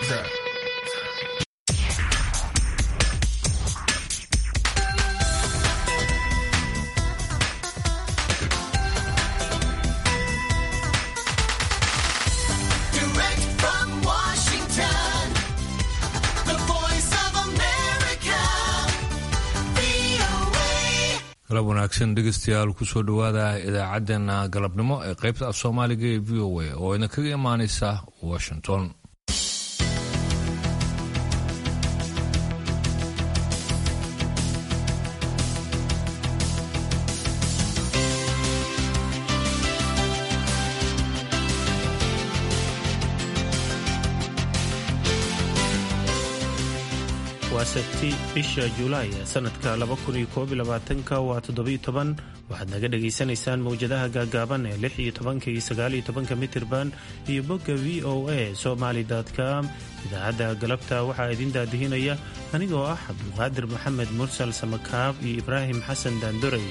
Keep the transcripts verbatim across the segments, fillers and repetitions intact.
galab wanaagsan dhegeystayaal kusoo dhawaada idaacaddeenna galabnimo ee qaybta af soomaaliga ee v o a oo idin kaga imaanaysa washington. waa sabti bisha Juulaay sanadka laba kun iyo koob iyo labaatanka waa toddoba iyo toban. waxaad naga dhageysanaysaan mawjadaha gaagaaban ee lix iyo tobanka iyo sagaal iyo tobanka mitirban iyo bogga v o a somali dot com. idaacadda galabta waxaa idin daadihinaya anigoo ah cabdulqaadir maxamed mursal samakaab iyo ibraahim xasan daanduray.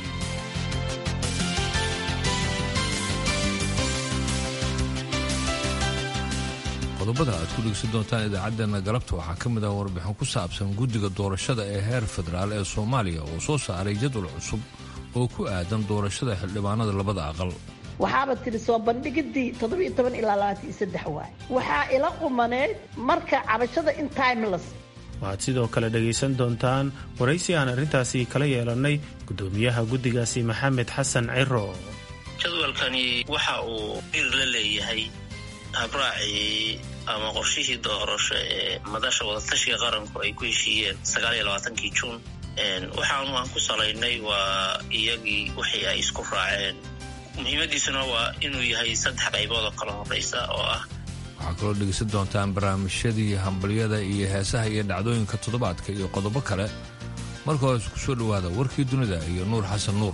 qodobada aad ku dhegeysan doontaan idaacaddeenna galabta waxaa ka mid ah warbixin ku saabsan guddiga doorashada ee heer federaal ee soomaaliya oo soo saaray jadwal cusub oo ku aadan doorashada xildhibaanada labada aqal. waxaaba tiri soo bandhigidii toddobiyo toban ilaa labaatan iyo saddex waay waxaa ila qumaneed marka cabashada in timeless. waxaad sidoo kale dhegaysan doontaan waraysi aan arrintaasi kala yeelannay guddoomiyaha guddigaasi maxamed xasan ciro. jadwalkani waxa uu dhir la leeyahay habraacii ama qorshihii doorasho ee madasha wadatashiga qaranku ay ku heshiiyeen sagaal iyo labaatankii juun. waxaanu aan ku salaynay waa iyagii wixii ay isku raaceen. muhiimadiisuna waa inuu yahay saddex qaybood oo kala horeysa oo ah waxaa kaloo dhegeysan doontaan barnaamijyadii hambalyada iyo heesaha iyo dhacdooyinka toddobaadka iyo qodobo kale. marka hore isku soo dhowaada warkii dunida iyo nuur xasan nuur.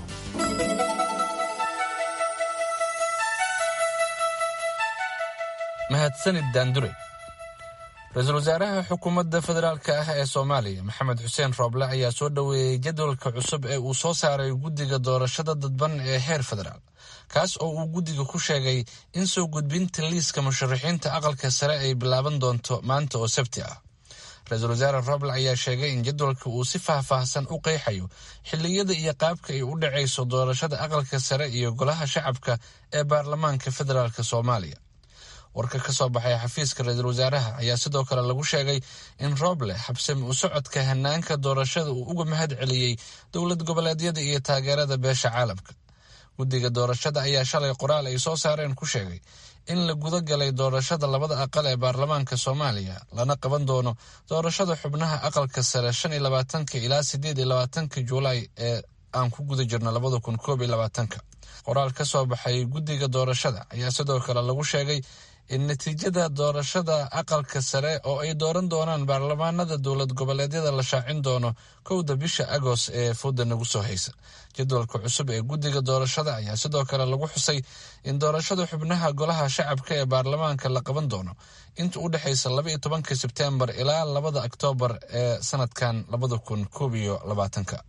mahadsanid daandure. ra-iisul wasaaraha xukuumadda federaalka ah ee soomaaliya maxamed xuseen rooble ayaa soo dhoweeyey jadwalka cusub ee uu soo saaray guddiga doorashada dadban ee heer federaal, kaas oo uu guddiga ku sheegay in soo gudbinta liiska musharaxiinta aqalka sare ay bilaaban doonto maanta oo sabti ah. ra-iisul wasaare rooble ayaa sheegay in jadwalka uu si faahfaahsan u qeexayo xilliyada iyo qaabka ay u dhacayso doorashada aqalka sare iyo golaha shacabka ee baarlamaanka federaalk soomaaliya. warka ka soo baxay xafiiska ra-iisul wasaaraha ayaa sidoo kale lagu sheegay in rooble xabsami u socodka hanaanka doorashada uu uga mahad celiyey dowlad goboleedyada iyo taageerada beesha caalamka. guddiga doorashada ayaa shalay qoraal ay soo saareen ku sheegay in la guda galay doorashada labada aqal ee baarlamaanka soomaaliya, lana qaban doono doorashada xubnaha aqalka sare shan iyo labaatanka ilaa sideed iyo labaatanka juulaay ee aan ku guda jirno labada kun koob iyo labaatanka. qoraal ka soo baxay guddiga doorashada ayaa sidoo kale lagu sheegay in natiijada doorashada aqalka sare oo ay dooran doonaan baarlamaanada dowlad goboleedyada la shaacin doono kowda bisha agost ee fooda nagu soo haysa. jadwalka cusub ee guddiga doorashada ayaa sidoo kale lagu xusay in doorashada xubnaha golaha shacabka ee baarlamaanka la qaban doono inta u dhexaysa laba iyo tobanka sebtembar ilaa labada oktoobar ee sanadkan labada kun koob iyo labaatanka.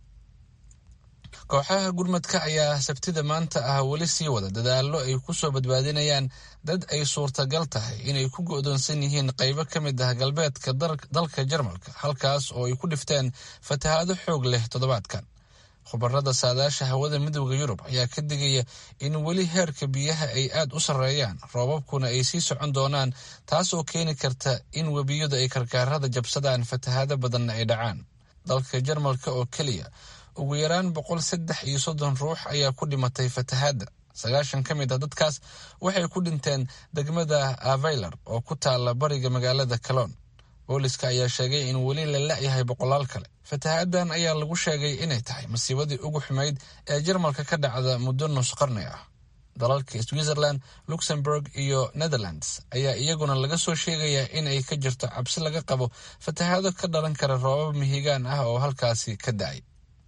kooxaha gurmadka ayaa sabtida maanta ah weli sii wada dadaallo ay ku soo badbaadinayaan dad ay suurtagal tahay inay ku go'doonsan yihiin qaybo ka mid ah galbeedka dalka Jarmalka, halkaas oo ay ku dhifteen fatahaado xoog leh toddobaadkan. khubarada saadaasha hawada midowda Yurub ayaa ka digaya in weli heerka biyaha ay aad u sarreeyaan, roobabkuna ay sii socon doonaan, taas oo keeni karta in webiyadu ay karkaarada jabsadaan, fatahaado badanna ay dhacaan. dalka Jarmalka oo keliya ugu yaraan boqol saddex iyo soddon ruux ayaa ku dhimatay fatahaadda. sagaashan ka mid a dadkaas waxay ku dhinteen degmada Aveylar oo ku taala bariga magaalada Cologne. booliska ayaa sheegay in weli la la'yahay boqolaal kale. fatahaaddan ayaa lagu sheegay inay tahay masiibadii ugu xumayd ee Jarmalka ka dhacda muddo nus qarni ah. dalalka Switzerland, Luxembourg iyo Netherlands ayaa iyaguna laga soo sheegayaa in ay ka jirto cabsi laga qabo fatahaado ka dhalan kara roobab mihigaan ah oo halkaasi ka da'ay.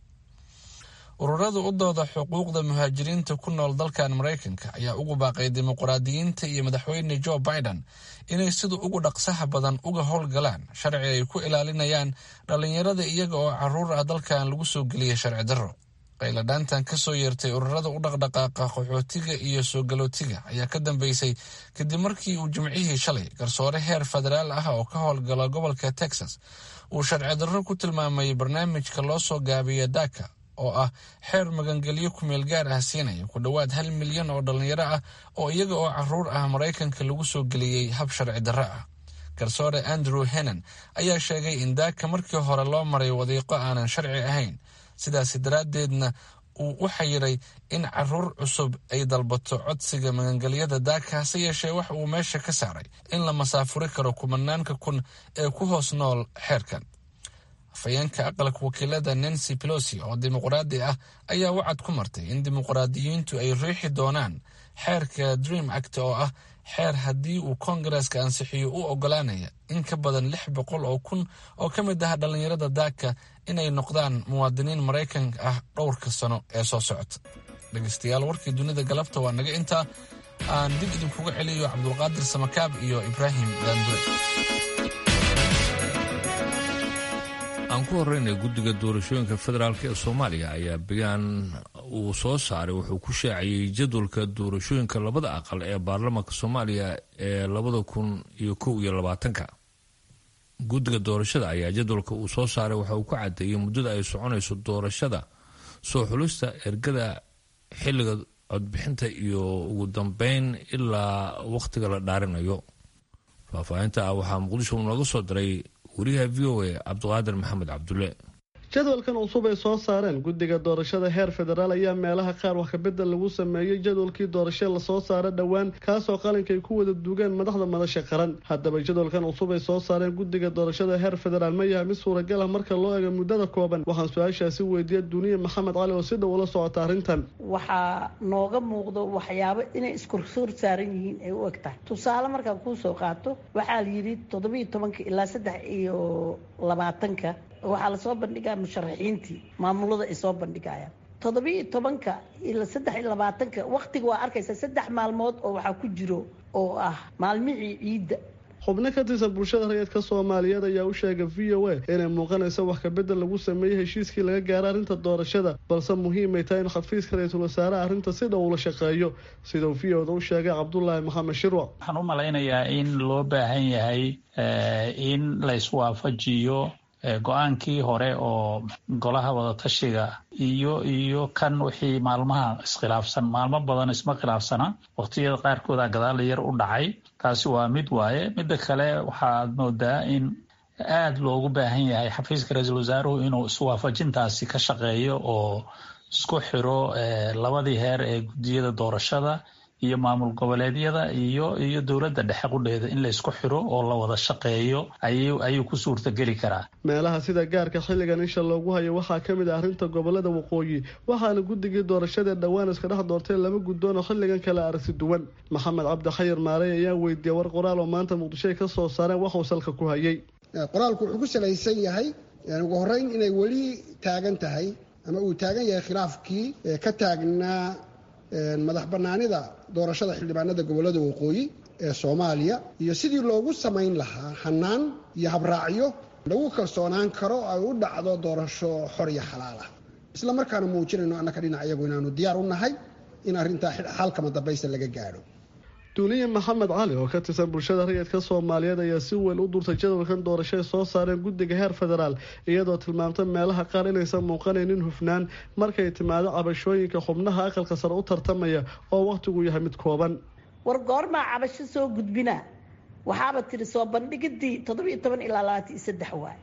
ururada u dooda xuquuqda muhaajiriinta ku nool dalkan Mareykanka ayaa ugu baaqay dimuqraadiyiinta iyo madaxweyne Joe Biden inay sida ugu dhaqsaha badan uga howlgalaan sharci ay ku ilaalinayaan dhalinyarada iyaga oo caruur ah dalkan lagu soo geliyay sharci darro. qayladhaantan ka soo yeertay ururada u dhaqdhaqaaqa qaxootiga iyo soo galootiga ayaa ka dambeysay kadib markii uu jimcihii shalay garsoore heer federaal ah oo ka howlgala gobolka texas uu sharci darro ku tilmaamay barnaamijka loo soo gaabiya daaka oo ah xeer magangelyo kumeel gaar ah siinaya ku dhowaad hal milyan oo dhallinyaro ah oo iyaga oo caruur ah maraykanka lagu soo geliyey hab sharci darro ah. garsoore andrew henan ayaa sheegay in daaka markii hore loo maray wadiiqo aanan sharci ahayn, sidaasi daraaddeedna uu u xayiray in caruur cusub ay dalbato codsiga magangelyada daaka. hase yeeshee wax uu meesha ka saaray in la masaafuri karo kumanaanka kun ee ku hoos nool xeerkan. afhayeenka aqalka wakiilada nancy pelosi oo dimuqraadi ah ayaa wacad ku martay in dimuqraadiyiintu ay riixi doonaan xeerka dream act oo ah xeer haddii uu koongareeska ansixiyo u ogolaanaya in ka badan lix boqol oo kun oo ka mid ah dhallinyarada daaka inay noqdaan muwaadiniin maraykan ah dhowrka sano ee soo socota. dhegeystayaal, warkii dunida galabta waa naga intaa. aan dib idinkuga celiyo cabdulqaadir samakaab iyo ibraahim daandure. aan ku horreynay guddiga doorashooyinka federaalk ee soomaaliya ayaa bayaan uu soo saaray wuxuu ku shaaciyey jadwalka doorashooyinka labada aqal ee baarlamaanka soomaaliya ee labada kun iyo kow iyo labaatanka. guddiga doorashada ayaa jadwalka uu soo saaray waxa uu ku cadeeyey muddada ay soconayso doorashada, soo xulista ergada, xilliga codbixinta iyo ugu dambeyn ilaa wakhtiga la dhaarinayo. faahfaahinta ah waxaa muqdisho nooga soo diray wariyaha v o a cabdiqaadir maxamed cabdulle. jadwalkan cusub ay soo saareen guddiga doorashada heer federaal ayaa meelaha qaar wax kabedel lagu sameeyey jadwalkii doorasho lasoo saara dhowaan, kaasoo qalinka ay ku wada duugeen madaxda madasha qaran. haddaba jadwalkan cusub ay soo saareen guddiga doorashada heer federaal ma yahay mid suuragal ah marka loo eego muddada kooban? waxaan su-aashaasi weydiiyey duniye maxamed cali oo si dhow ula socota arrintan. waxaa nooga muuqdo waxyaabo inay iskorsoor saaran yihiin ay u eg tahay. tusaale markaan kuusoo qaato, waxaa la yidhi toddobiiyo tobanka ilaa saddex iyo labaatanka waxaa lasoo bandhigaa musharaxiintii maamulada ay soo bandhigayaan. toddobiiyo tobanka ilaa saddex iyo labaatanka waktiga waa arkaysa saddex maalmood oo waxaa ku jiro oo ah maalmihii ciidda. xubno ka tirsan bulshada rayidka soomaaliyeed ayaa u sheegay v o a inay muuqanayso wax kabedel lagu sameeyey heshiiskii laga gaaro arrinta doorashada, balse muhiimay tahay in xafiiska ra-iisul wasaaraha arrinta si dhow ula shaqeeyo, sidau v o da u sheegay cabdulaahi maxamed shirwac. waxaan u malaynayaa in loo baahan yahay in la iswaafajiyo go-aankii hore oo golaha wadatashiga iyo iyo kan wixii maalmaha iskhilaafsan, maalmo badan isma khilaafsana, waqtiyada qaarkooda gadaal yar u dhacay. taasi waa mid waaye. midda kale waxaad moodaa in aada loogu baahan yahay xafiiska ra-iisul wasaaruhu inuu iswaafajintaasi ka shaqeeyo oo isku xiro labadii heer ee guddiyada doorashada iyo maamul goboleedyada iyo iyo dowladda dhexe qudheeda in la isku xiro oo la wada shaqeeyo ayuu ayuu ku suurtageli karaa. meelaha sida gaarka xilligan isha loogu hayo waxaa ka mid ah arrinta gobolada waqooyi, waxaana guddigii doorashada dhowaan iska dhex doortay laba guddoon oo xilligan kala aragsi duwan. maxamed cabdi xayir maarey ayaa weydiiyey war qoraal oo maanta muqdisho ay ka soo saareen waxuu salka ku hayay. qoraalku wuxuu ku salaysan yahay ugu horreyn inay weli taagan tahay ama uu taagan yahay khilaafkii ka taagnaa madax banaanida doorashada xildhibaanada gobolada waqooyi ee Soomaaliya iyo sidii loogu samayn lahaa hanaan iyo habraacyo lagu kalsoonaan karo ay u dhacdo doorasho xor iyo xalaal ah. isla markaana muujinayno annaka dhinaca iyagu inaanu diyaar u nahay in arrinta xalka madabaysa laga gaadho. duuliye maxamed cali oo ka tirsan bulshada rayidka Soomaaliyeed ayaa si weyn u durtay jadwalkan doorashada soo saareen guddiga heer federaal, iyadoo tilmaamtay meelaha qaar inaysan muuqanaynin hufnaan markay timaado cabashooyinka xubnaha aqalka sare u tartamaya oo waqtigu yahay mid kooban. war goormaa cabasho soo gudbina waxaaba tiri soo bandhigidii toddobiiyo toban ilaa labaatan iyo saddex waay.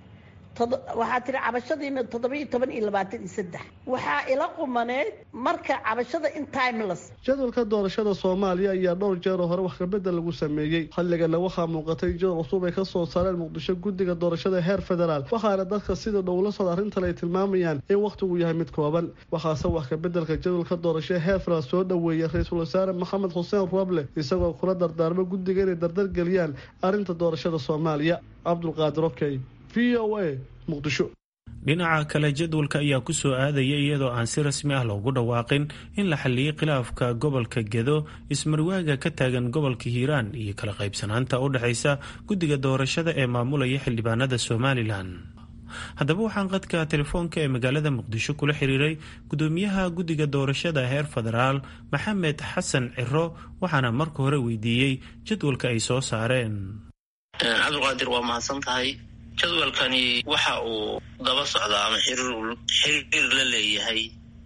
waxaa tiri cabashadiina toddobiiyo toban iyo labaatan iyo saddex. waxaa ila qumaneed marka cabashada in timeless. jadwalka doorashada Soomaaliya ayaa dhowr jeer hore wax kabedel lagu sameeyey. xilligana waxaa muuqatay jadwal cusub ay ka soo saareen Muqdisho guddiga doorashada heer federaal, waxaana dadka sida dowla soo arrinta ay tilmaamayaan in waqtigu yahay mid kooban. waxaase wax kabedelka jadwalka doorashada heer federaal soo dhaweeyay ra-iisul wasaare Maxamed Xuseen Roble, isagoo kula dardaarmay guddiga inay dardar geliyaan arrinta doorashada Soomaaliya. Cabdulqaadir Okey, v O A, Muqdisho. dhinaca kale jadwalka ayaa ku soo aadaya iyadoo aan si rasmi ah loogu dhawaaqin in la xalliyey khilaafka gobolka Gedo, ismarwaaga ka taagan gobolka Hiiraan iyo kala qaybsanaanta u dhaxaysa guddiga doorashada ee maamulaya xildhibaanada Somaliland. haddaba waxaan qadka telefoonka ee magaalada muqdisho kula xiriiray gudoomiyaha guddiga doorashada heer federaal maxamed xasan ciro waxaana marka hore weydiiyey jadwalka ay soo saareen. cabdiqaadir waa mahadsan tahay. jadwalkani waxa uu daba socdaa ama xiriir la leeyahay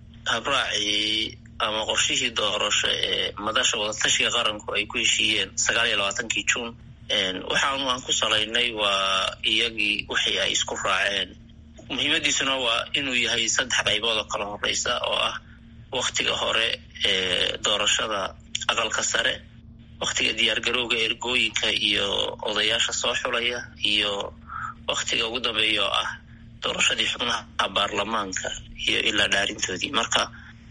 habraacii ama qorshihii doorasho ee madasha wadatashiga qaranku ay ku heshiiyeen sagaal iyo labaatankii juun. waxaanu aan ku salaynay waa iyagii wixii ay isku raaceen. muhiimadiisuna waa inuu yahay saddex qaybood oo kala horeysa oo ah waktiga hore ee doorashada aqalka sare, waktiga diyaargarowga ergooyinka iyo odayaasha soo xulaya, iyo waktiga ugu dambeeya oo ah doorashadii xubnaha baarlamaanka iyo ilaa dhaarintoodii. marka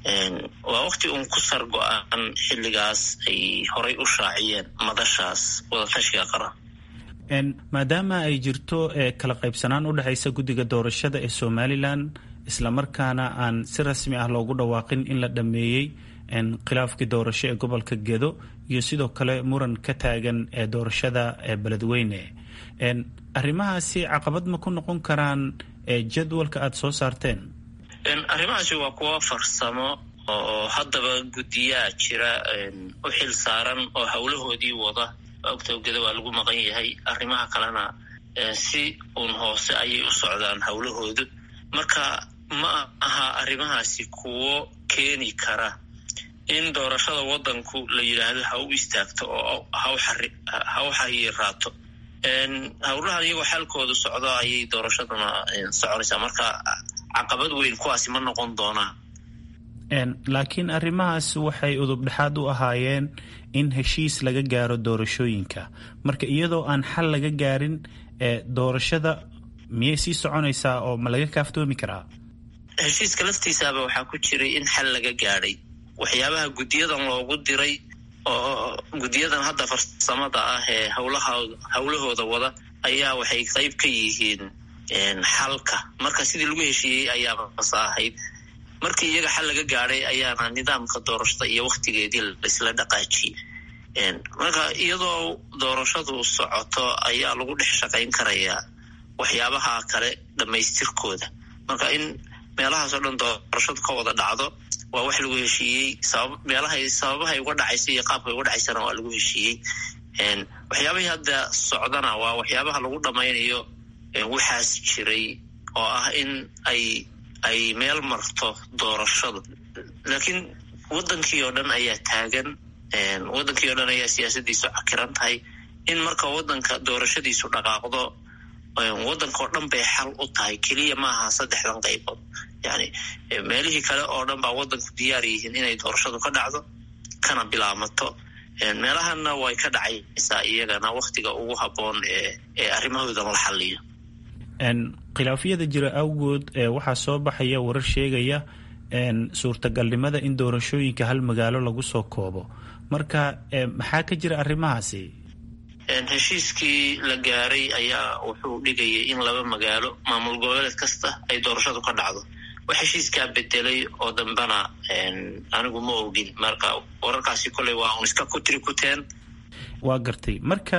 waa wakti uun ku sar go-aan xilligaas ay horay u shaaciyeen madashaas wadatashiga qaran. maadaama ay jirto kala qaybsanaan u dhexaysa guddiga doorashada ee somalilan islamarkaana aan si rasmi ah loogu dhawaaqin in la dhameeyey khilaafkii doorasho ee gobolka gedo iyo sidoo kale muran ka taagan ee doorashada ee beledweyne, arrimahaasi caqabad ma ku noqon karaan jadwalka aada soo saarteen? arrimahaasi waa kuwa farsamo oo haddaba guddiyaa jira u xil saaran oo howlahoodii wada. ogtowgeda waa lagu maqan yahay, arrimaha kalena si uun hoose ayay u socdaan howlahoodu. marka ma aha arrimahaasi kuwo keeni kara in doorashada wadanku la yidhaahdo ha u istaagto oo ha u xariiraato. howlahan iyagoo xalkoodu socdo ayay doorashaduna soconaysaa. marka caqabad weyn kuwaasi ma noqon doonaa. laakiin arrimahaas waxay udub dhexaad u ahaayeen in heshiis laga gaaro doorashooyinka. marka iyadoo aan xal laga gaarin doorashada miyay sii soconaysaa oo ma laga kaaftoomi karaa? heshiiska laftiisaaba waxaa ku jiray in xal laga gaadhay. waxyaabaha guddiyadan loogu diray oo guddiyadan hadda farsamada ah ee howlaha howlahooda wada ayaa waxay qayb ka yihiin xalka. marka sidii lagu heshiiyey ayaaba masa ahayd. markii iyaga xal laga gaadhay ayaana nidaamka doorashada iyo waktigeedii laisla dhaqaajiyey. marka iyadoo doorashadu socoto ayaa lagu dhex shaqayn karayaa waxyaabaha kale dhamaystirkooda. marka in meelahaas oo dhan doorashadu ka wada dhacdo waa wax lagu heshiiyey. sabab meelahay sababahay uga dhacaysa iyo qaabkay uga dhacaysana waa lagu heshiiyey. waxyaabahii hadda socdana waa waxyaabaha lagu dhamaynayo waxaas jiray oo ah in ay ay meel marto doorashadu. laakiin wadankii oo dhan ayaa taagan, wadankii oo dhan ayaa siyaasadiisu cakiran tahay. in marka wadanka doorashadiisu dhaqaaqdo wadanka oo dhan bay xal u tahay, keliya maaha saddexdan qaybood. yani meelihii kale oo dhan baa wadanku diyaar yihiin inay doorashadu ka dhacdo kana bilaamato. meelahana way ka dhacaysaa iyagana waktiga ugu habboon ee ee arrimahoodan la xaliyo. khilaafyada jira awgood waxaa soo baxaya warar sheegaya suurtagalnimada in doorashooyinka hal magaalo lagu soo koobo. marka maxaa ka jira arrimahaasi? heshiiskii la gaaray ayaa wuxuu dhigayay in laba magaalo maamul goboleed kasta ay doorashadu ka dhacdo. wax heshiiskaa bedelay oo dambena anigu ma ogin. marka wararkaasi koley waa un iska kutiri kuteen. waa gartay. marka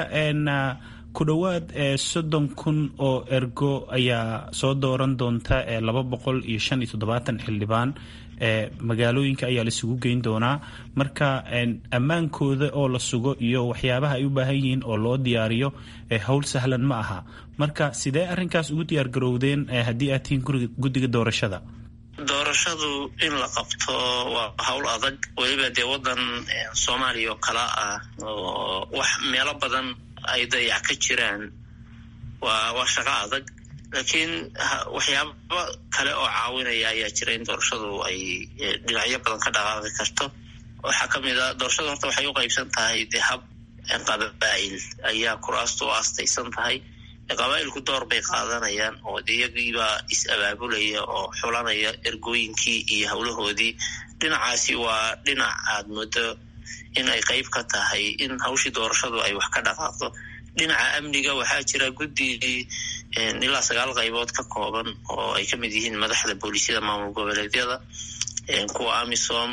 ku dhowaad soddon kun oo ergo ayaa soo dooran doonta laba boqol iyo shan iyo toddobaatan xildhibaan. magaalooyinka ayaa laisugu geyn doonaa. marka ammaankooda oo la sugo iyo waxyaabaha ay u baahan yihiin oo loo diyaariyo howl sahlan ma aha. marka sidee arrinkaas ugu diyaar garowdeen haddii aad tihiin guddiga doorashada? doorashadu in la qabto waa hawl adag, weliba dee wadan soomaaliya oo kala ah oo wax meelo badan ay dayac ka jiraan. waa waa shaqo adag. laakiin waxyaaba kale oo caawinaya ayaa jira in doorashadu ay dhinacyo badan ka dhaqaaqi karto. waxaa kamid a doorashadu horta waxay u qaybsan tahay dee hab qabaa'il ayaa kuraastu u aastaysan tahay. qabaa'ilku door bay qaadanayaan oo de iyagiibaa is-abaabulaya oo xulanaya ergooyinkii iyo howlahoodii. dhinacaasi waa dhinac aad muddo in ay qayb ka tahay in hawshii doorashadu ay wax ka dhaqaaqdo. dhinaca amniga waxaa jira guddi ilaa sagaal qaybood ka kooban oo ay ka mid yihiin madaxda booliisyada maamul goboleedyada, kuwa amisom,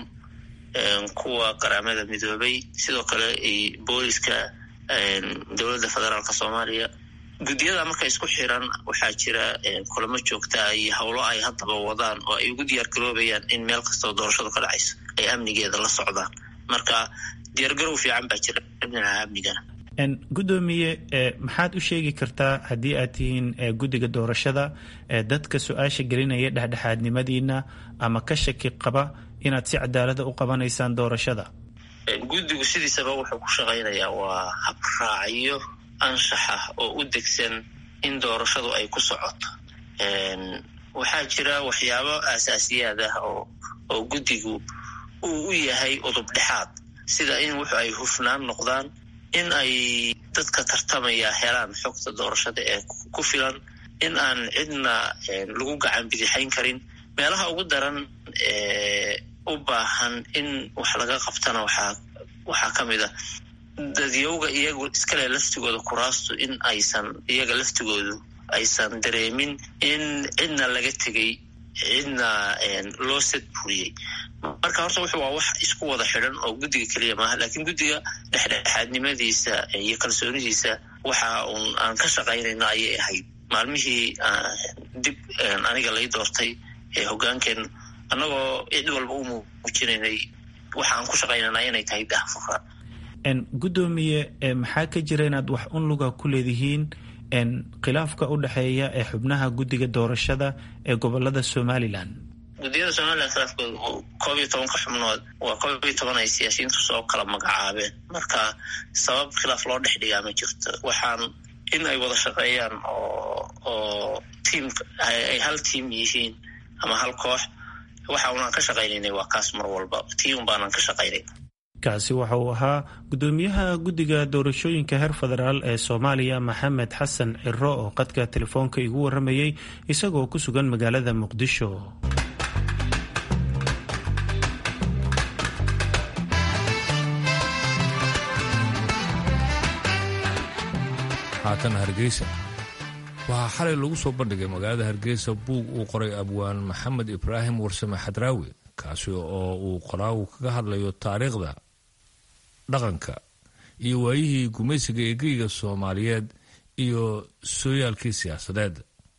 kuwa qaramada midoobay, sidoo kale booliska dowladda federaalka soomaaliya guddiyada marka isku xiran waxaa jira kulamo joogtaa iyo howlo ay haddaba wadaan oo ay ugu diyaargaroobayaan in meel kastoo doorashadu ka dhacayso ay amnigeeda la socdaan marka diyaargarow fiican baa jira dhinaca amnigana. gudoomiye maxaad u sheegi kartaa haddii aad tihiin guddiga doorashada dadka su-aasha gelinaya dhexdhexaadnimadiina ama ka shaki qaba inaad si cadaalada u qabanaysaan doorashada? guddigu sidiisaba wuxuu ku shaqaynayaa waa habraacyo anshaxa oo u degsan in doorashadu ay ku socoto. waxaa jira waxyaabo aasaasiyaad ah oo oo guddigu uu u yahay udub dhexaad sida in wuxu ay hufnaan noqdaan, in ay dadka tartamaya helaan xogta doorashada ee ku filan, in aan cidna lagu gacan bidixayn karin. meelaha ugu daran ee u baahan in wax laga qabtana waxaa waxaa ka mid ah dadyowga iyagu iskale laftigooda kuraastu in aysan iyaga laftigoodu aysan dareemin in cidna laga tegay, cidna loo sadburiyey. marka horta wuxuu waa wax isku wada xidhan oo guddiga keliya maaha, laakiin guddiga dhexdhexaadnimadiisa iyo kalsoonidiisa waxa uun aan ka shaqaynayno ayay ahayd maalmihii dib aniga lay doortay ee hogaankeen annagoo cid walba u muujinaynay waxa aan ku shaqaynanaa inay tahay daahfurka. gudoomiye maxaa ka jira inaad wax un luga ku leedihiin khilaafka u dhexeeya ee xubnaha guddiga doorashada ee gobolada somalilan? guddiyada somalilan khilaafkooda koob iyo tobanka xubnood waa koob iyo toban ay siyaasiyiintu soo kala magacaabeen, marka sabab khilaaf loo dhex dhigaa ma jirto. waxaan in ay wada shaqeeyaan oo oo tiimka ay hal tiim yihiin ama hal koox, waxa unaan ka shaqaynaynay waa kaas mar walba tiim baanaan ka shaqaynayna. kaasi waxa uu ahaa gudoomiyaha guddiga doorashooyinka heer federaal ee soomaaliya maxamed xasan ciro oo qadka telefoonka igu waramayay isagoo ku sugan magaalada muqdisho. haatan hargeysa waxaa xalay lagu soo bandhigay magaalada hargeysa buug uu qoray abwaan maxamed ibraahim warsame xadraawi, kaasi oo uu qoraagu kaga hadlayo taariikhda, dhaqanka iyo waayihii gumaysiga eegeyga soomaaliyeed iyo sooyaalkii siyaasadeed.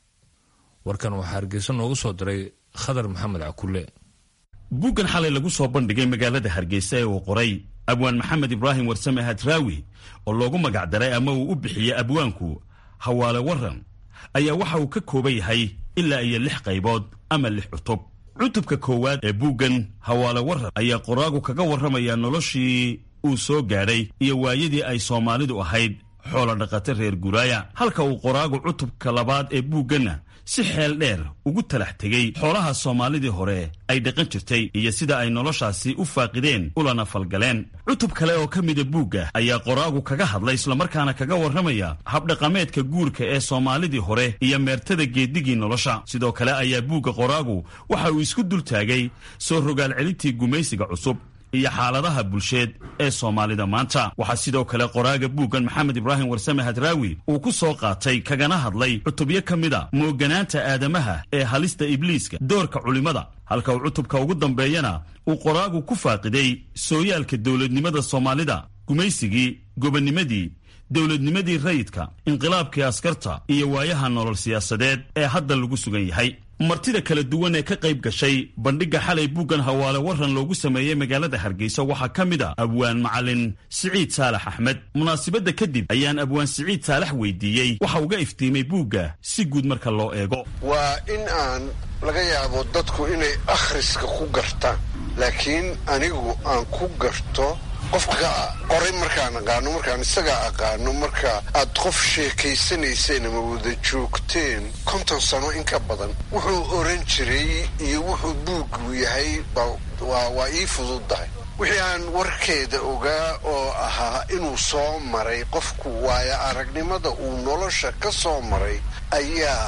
warkan waxaa hargeysa noogu soo diray khadar maxamed cakulle. buuggan xalay lagu soo bandhigay magaalada hargeysa ee uu qoray abwaan maxamed ibraahim warsame xadraawi oo loogu magacdaray ama uu u bixiyey abwaanku hawaale waran ayaa waxa uu ka kooban yahay ilaa iyo lix qaybood ama lix cutub. cutubka koowaad ee buuggan hawaale waran ayaa qoraagu kaga warramaya noloshii uu soo gaadhay iyo waayadii ay soomaalidu ahayd xoolo dhaqata reer guraaya, halka uu qoraagu cutubka labaad ee buugganna si xeel dheer ugu talax tegey xoolaha soomaalidii hore ay dhaqan jirtay iyo sida ay noloshaasi u faaqideen ulana falgaleen. cutub kale oo ka mida buugga ayaa qoraagu kaga hadlay islamarkaana kaga warramaya habdhaqameedka guurka ee soomaalidii hore iyo meertada geedigii nolosha. sidoo kale ayaa buugga qoraagu waxa uu isku dul taagay soo rogaal celintii gumaysiga cusub iyo xaaladaha bulsheed ee soomaalida maanta. waxaa sidoo kale qoraaga buuggan maxamed ibraahim warsame xadraawi uu ku soo qaatay kagana hadlay cutubyo ka mida mooganaanta aadamaha ee halista ibliiska, doorka culimada, halka uu cutubka ugu dambeeyana uu qoraagu ku faaqiday sooyaalka dowladnimada soomaalida, gumaysigii, gobonnimadii, dowladnimadii rayidka, inqilaabkii askarta iyo waayaha nolol siyaasadeed ee hadda lagu sugan yahay. martida kala duwan ee ka qayb gashay bandhigga xalay buuggan hawaale waran loogu sameeyey magaalada hargeysa waxaa ka mid a abwaan macalin siciid saalax axmed. munaasibadda kadib ayaan abwaan siciid saalax weydiiyey waxa uga iftiimay buugga si guud marka loo eego. waa in aan laga yaabo dadku inay akhriska ku gartaan, laakiin anigu aan ku garto qofka qoray markaan aqaano, markaan isagaa aqaano. marka aad qof sheekaysanayseen ama wada joogteen konton sano in ka badan, wuxuu oran jiray iyo wuxuu buuggu yahay waa ii fududdahay. wixii aan warkeeda ogaa oo ahaa inuu soo maray qofku, waayo aragnimada uu nolosha ka soo maray ayaa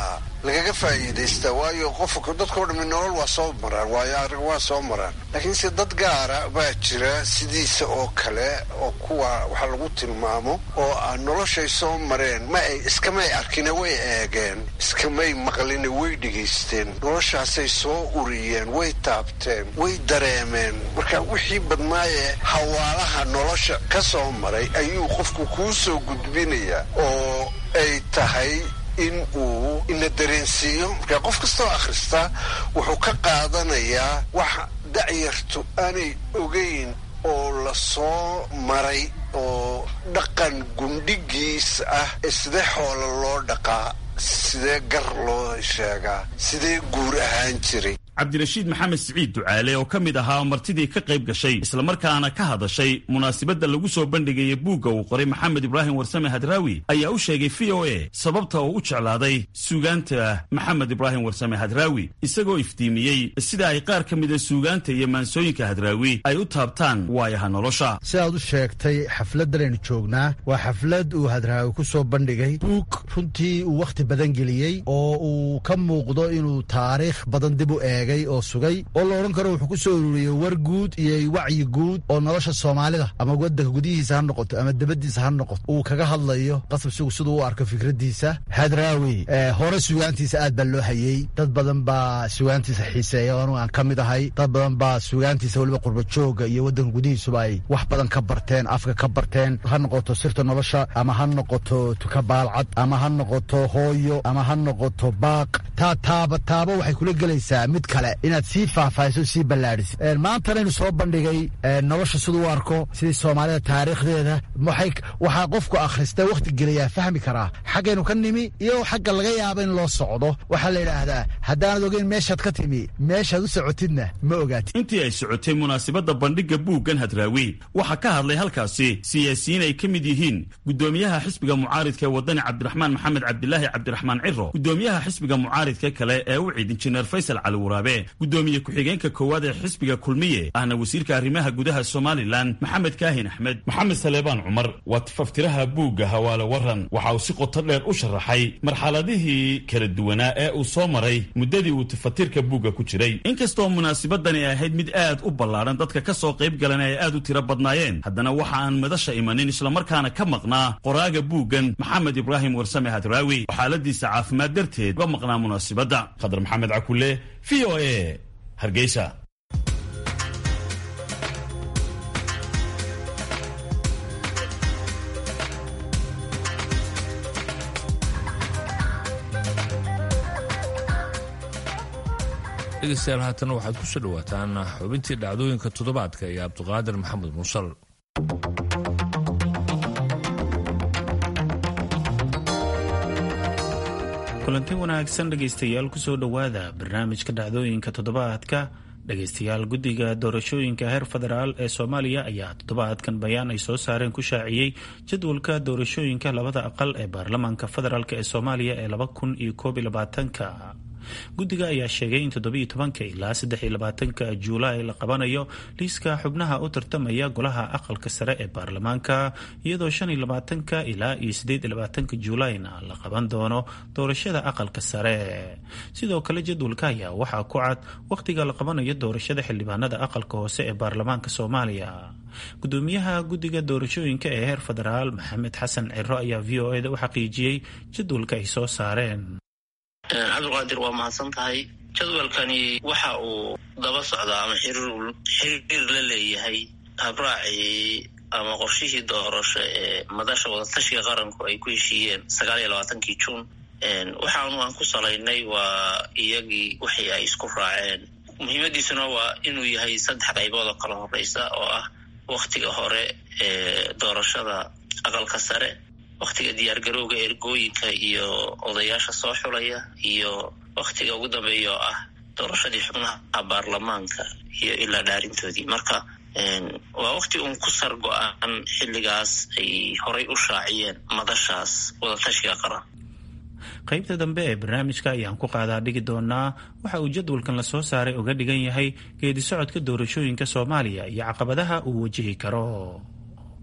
lagaga faa'iidaystaa waayo qofka dadkao dhammi nolol waa soo maraan waayo arag waa soo maraan laakiinse dad gaara baa jira sidiisa oo kale oo kuwa waxa lagu tilmaamo oo aan noloshay soo mareen ma ay iskamay arkina way eegeen iskamay maqlina way dhegaysteen noloshaasay soo uriyeen way taabteen way dareemeen marka wixii badnaaye hawaalaha nolosha ka soo maray ayuu qofku kuu soo gudbinayaa oo ay tahay in uu ina dareensiiyo marka qof kastoo akhristaa wuxuu ka qaadanayaa wax dacyartu aanay ogeyn oo la soo maray oo dhaqan gundhigiis ah ee sidee xoola loo dhaqaa sidee gar loo sheegaa sidee guur ahaan jiray cabdirashiid maxamed siciid ducaale oo ka mid ahaa martidii ka qayb gashay islamarkaana ka hadashay munaasabadda lagu soo bandhigaya buugga uu qoray maxamed ibraahim warsame hadraawi ayaa u sheegay v o a sababta uu u jeclaaday suugaanta maxamed ibraahim warsame hadraawi isagoo iftiimiyey sida ay qaar ka mida suugaanta iyo maansooyinka hadraawi ay u taabtaan waayaha nolosha sidaad u sheegtay xafladdanaynu joognaa waa xaflad uu hadraawi ku soo bandhigay buug runtii uu wakhti badan geliyey oo uu ka muuqdo inuu taariikh badan dib u eegay oo sugay oo la odhan karo wuxuu ku soo ururiyey war guud iyo wacyi guud oo nolosha soomaalida ama waddanka gudihiisa ha noqoto ama debaddiisa ha noqoto uu kaga hadlayo qasab sigu siduu u arko fikraddiisa hadraawi hore sugaantiisa aad baa loo hayey dad badan baa sugaantiisa xiiseeya anu aan ka mid ahay dad badan baa sugaantiisa weliba qurbajooga iyo waddanka gudihiisuba ay wax badan ka barteen afka ka barteen ha noqoto sirta nolosha ama ha noqoto tuka baalcad ama ha noqoto hooyo ama ha noqoto baaq taa taaba taaba waxay kula gelaysaa mid kale inaad sii faahfaahiso sii ballaadhisid maantanaynu soo bandhigay nolosha siduu u arko sidii soomaalida taariikhdeeda waxaa qofku akhrista wakhti geliyaa fahmi karaa xaggaynu ka nimi iyo xagga laga yaaba in loo socdo waxaa la yidhaahdaa haddaanad ogeyn meeshaad ka timi meeshaad u socotidna ma ogaatid intii ay socotay munaasabadda bandhigga buuggan hadraawi waxaa ka hadlay halkaasi siyaasiyiin ay ka mid yihiin guddoomiyaha xisbiga mucaaridka ee waddani cabdiraxmaan maxamed cabdilaahi cabdiraxmaan ciro guddoomiyaha xisbiga mucaaridka kale ee u ciid injineer faysal cali waraabe gudoomiye ku-xigeenka koowaad ee xisbiga kulmiye ahna wasiirka arrimaha gudaha somalilan maxamed kaahin axmed maxamed saleebaan cumar waa tafaftiraha buugga hawaale waran waxa uu si qoto dheer u sharaxay marxaladihii kala duwanaa ee uu soo maray muddadii uu tafatirka buugga ku jiray inkastoo munaasabadani ahayd mid aad u ballaadhan dadka ka soo qayb galana ay aad u tiro badnaayeen haddana waxa aan madasha imanin islamarkaana ka maqnaa qoraaga buuggan maxamed ibraahim warsame hadraawi oo xaaladiisa caafimaad darteed uga maqnaa munaasabadda khadar maxamed cakule v o a hargeysa dhegeystayaal haatana waxaad ku soo dhowaataan xubintii dhacdooyinka toddobaadka iyo cabdiqaadir maxamed muusal kulanti wanaagsan dhegaystayaal kusoo dhowaada barnaamijka dhacdooyinka toddobaadka dhegaystayaal guddiga doorashooyinka heer federaal ee soomaaliya ayaa toddobaadkan bayaan ay soo saareen ku shaaciyey jadwalka doorashooyinka labada aqal ee baarlamaanka federaalk ee soomaaliya ee laba kun iyo koob iyo labaatanka guddiga ayaa sheegay in toddobiyo tobanka ilaa saddex iyo labaatanka juulaay la qabanayo liiska xubnaha u tartamaya golaha aqalka sare ee baarlamaanka iyadoo shan iyo labaatanka ilaa iyo siddeed iyo labaatanka juulayna la qaban doono doorashada aqalka sare sidoo kale jadwalka ayaa waxaa ku cad wakhtiga la qabanayo doorashada xildhibaanada aqalka hoose ee baarlamaanka soomaaliya gudoomiyaha guddiga doorashooyinka ee heer federaal maxamed xasan ciro ayaa v o eda u xaqiijiyey jadwalka ay soo saareen. cabdiqaadir waa mahadsan tahay. jadwalkani waxa uu daba socdaa ama xiriir la leeyahay habraacii ama qorshihii doorasho ee madasha wadatashiga qaranku ay ku heshiiyeen sagaal iyo labaatankii juun. waxaanu aan ku salaynay waa iyagii wixii ay isku raaceen. muhiimadiisuna waa inuu yahay saddex qaybood oo kala horeysa oo ah waktiga hore ee doorashada aqalka sare, waktiga diyaargarowga ergooyinka iyo odayaasha soo xulaya, iyo waktiga ugu dambeeya oo ah doorashadii xubnaha baarlamaanka iyo ilaa dhaarintoodii. marka waa wakti uun ku sar go-aan xilligaas ay horay u shaaciyeen madashaas wadatashiga qaran. qaybta dambe ee barnaamijka ayaan ku qaadaa dhigi doonaa waxa uu jadwalkan la soo saaray uga dhigan yahay geedi socodka doorashooyinka soomaaliya iyo caqabadaha uu wajihi karo.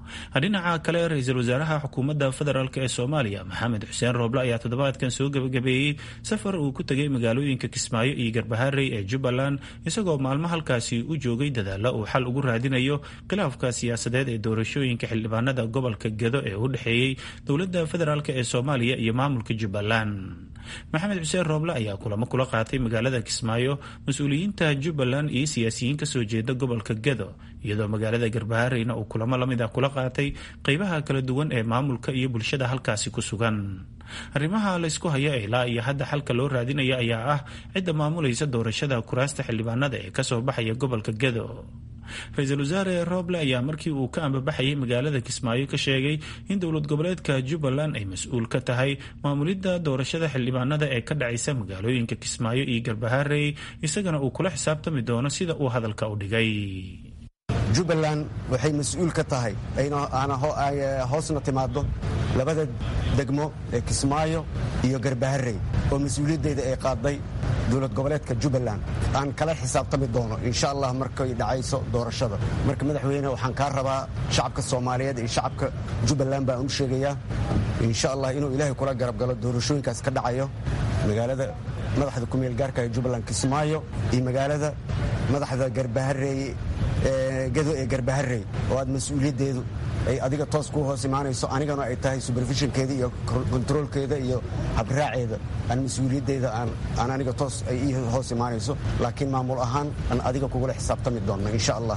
dhinaca kale ra-iisul wasaaraha xukuumadda federaalk ee soomaaliya maxamed xuseen rooble ayaa toddobaadkan soo gebagabeeyey safar uu ku tegay magaalooyinka kismaayo iyo garbaharey ee jubbaland isagoo maalmo halkaasi u joogay dadaalo uu xal ugu raadinayo khilaafka siyaasadeed ee doorashooyinka xildhibaanada gobolka gedo ee u dhexeeyey dowladda federaalk ee soomaaliya iyo maamulka jubbaland. maxamed xuseen rooble ayaa kulamo kula qaatay magaalada kismaayo mas-uuliyiinta jubbaland iyo siyaasiyiin kasoo jeeda gobolka gedo iyadoo magaalada garbahareyna uu kulamo lamid ah kula qaatay qeybaha kala duwan ee maamulka iyo bulshada halkaasi ku sugan. arrimaha laysku haya ilaa iyo hadda xalka loo raadinaya ayaa ah cidda maamulaysa doorashada kuraasta xildhibaanada ee kasoo baxaya gobolka gedo. ra-iisul wasaare rooble ayaa markii uu ka ambabaxayay magaalada kismaayo ka sheegay in dowlad goboleedka jubbaland ay mas-uul ka tahay maamulidda doorashada xildhibaanada ee ka dhacaysa magaalooyinka kismaayo iyo garbaharey isagana uu kula xisaabtami doono sida uu hadalka u dhigay. jubbaland waxay mas-uul ka tahay aana hoosna timaado labada degmo ee kismaayo iyo garbaharey oo mas-uuliyaddeeda ay qaaday dowlad goboleedka jubbaland aan kala xisaabtami doono insha allah markay dhacayso doorashada. marka madaxweyne waxaan kaa rabaa shacabka soomaaliyeed iyo shacabka jubbaland baan u sheegayaa insha allah inuu ilaahay kula garabgalo doorashooyinkaas ka dhacayo magaalada madaxda kumeel gaarka ee jubbaland kismaayo iyo magaalada madaxda garbaharey gedo ee garbaharey oo aad mas-uuliyaddeedu ay adiga toos ku hoos imaanayso anigana ay tahay supervisionkeeda iyo kontroolkeeda iyo habraaceeda aan mas-uuliyaddeeda aan aniga toos ay ii hoos imaanayso laakiin maamul ahaan aan adiga kugula xisaabtami doonna insha allah.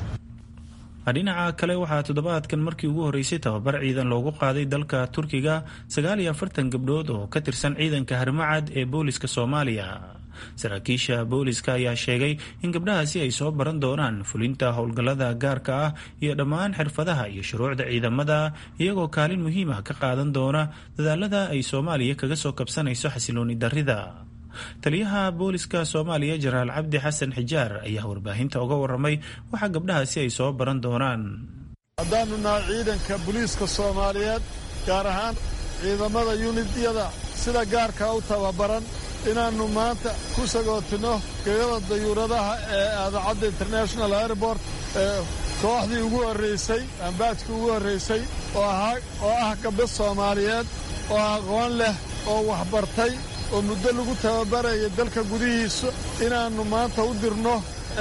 dhinaca kale waxaa toddobaadkan markii ugu horreysay tababar ciidan loogu qaaday dalka turkiga sagaal iyo afartan gabdhood oo ka tirsan ciidanka harmacad ee booliska soomaaliya. saraakiisha booliska ayaa sheegay in gabdhahaasi ay soo baran doonaan fulinta howlgallada gaarka ah iyo dhammaan xirfadaha iyo shuruucda ciidamada iyagoo kaalin muhiim ah ka qaadan doona dadaalada ay soomaaliya kaga soo kabsanayso xasilooni darrida. taliyaha booliska soomaaliya jenaraal cabdi xasan xijaar ayaa warbaahinta uga waramay waxa gabdhahaasi ay soo baran doonaan. haddaanu nahay ciidanka booliiska soomaaliyeed gaar ahaan ciidamada yunidyada sida gaarka u tababaran inaannu maanta ku sagootinno gegada dayuuradaha ee aadacadda international airport ee kooxdii ugu horraysay ambaajkii ugu horraysay oo ah gabdho soomaaliyeed oo aqoon leh oo waxbartay oo muddo lagu tababaraya dalka gudihiisa inaannu maanta u dirno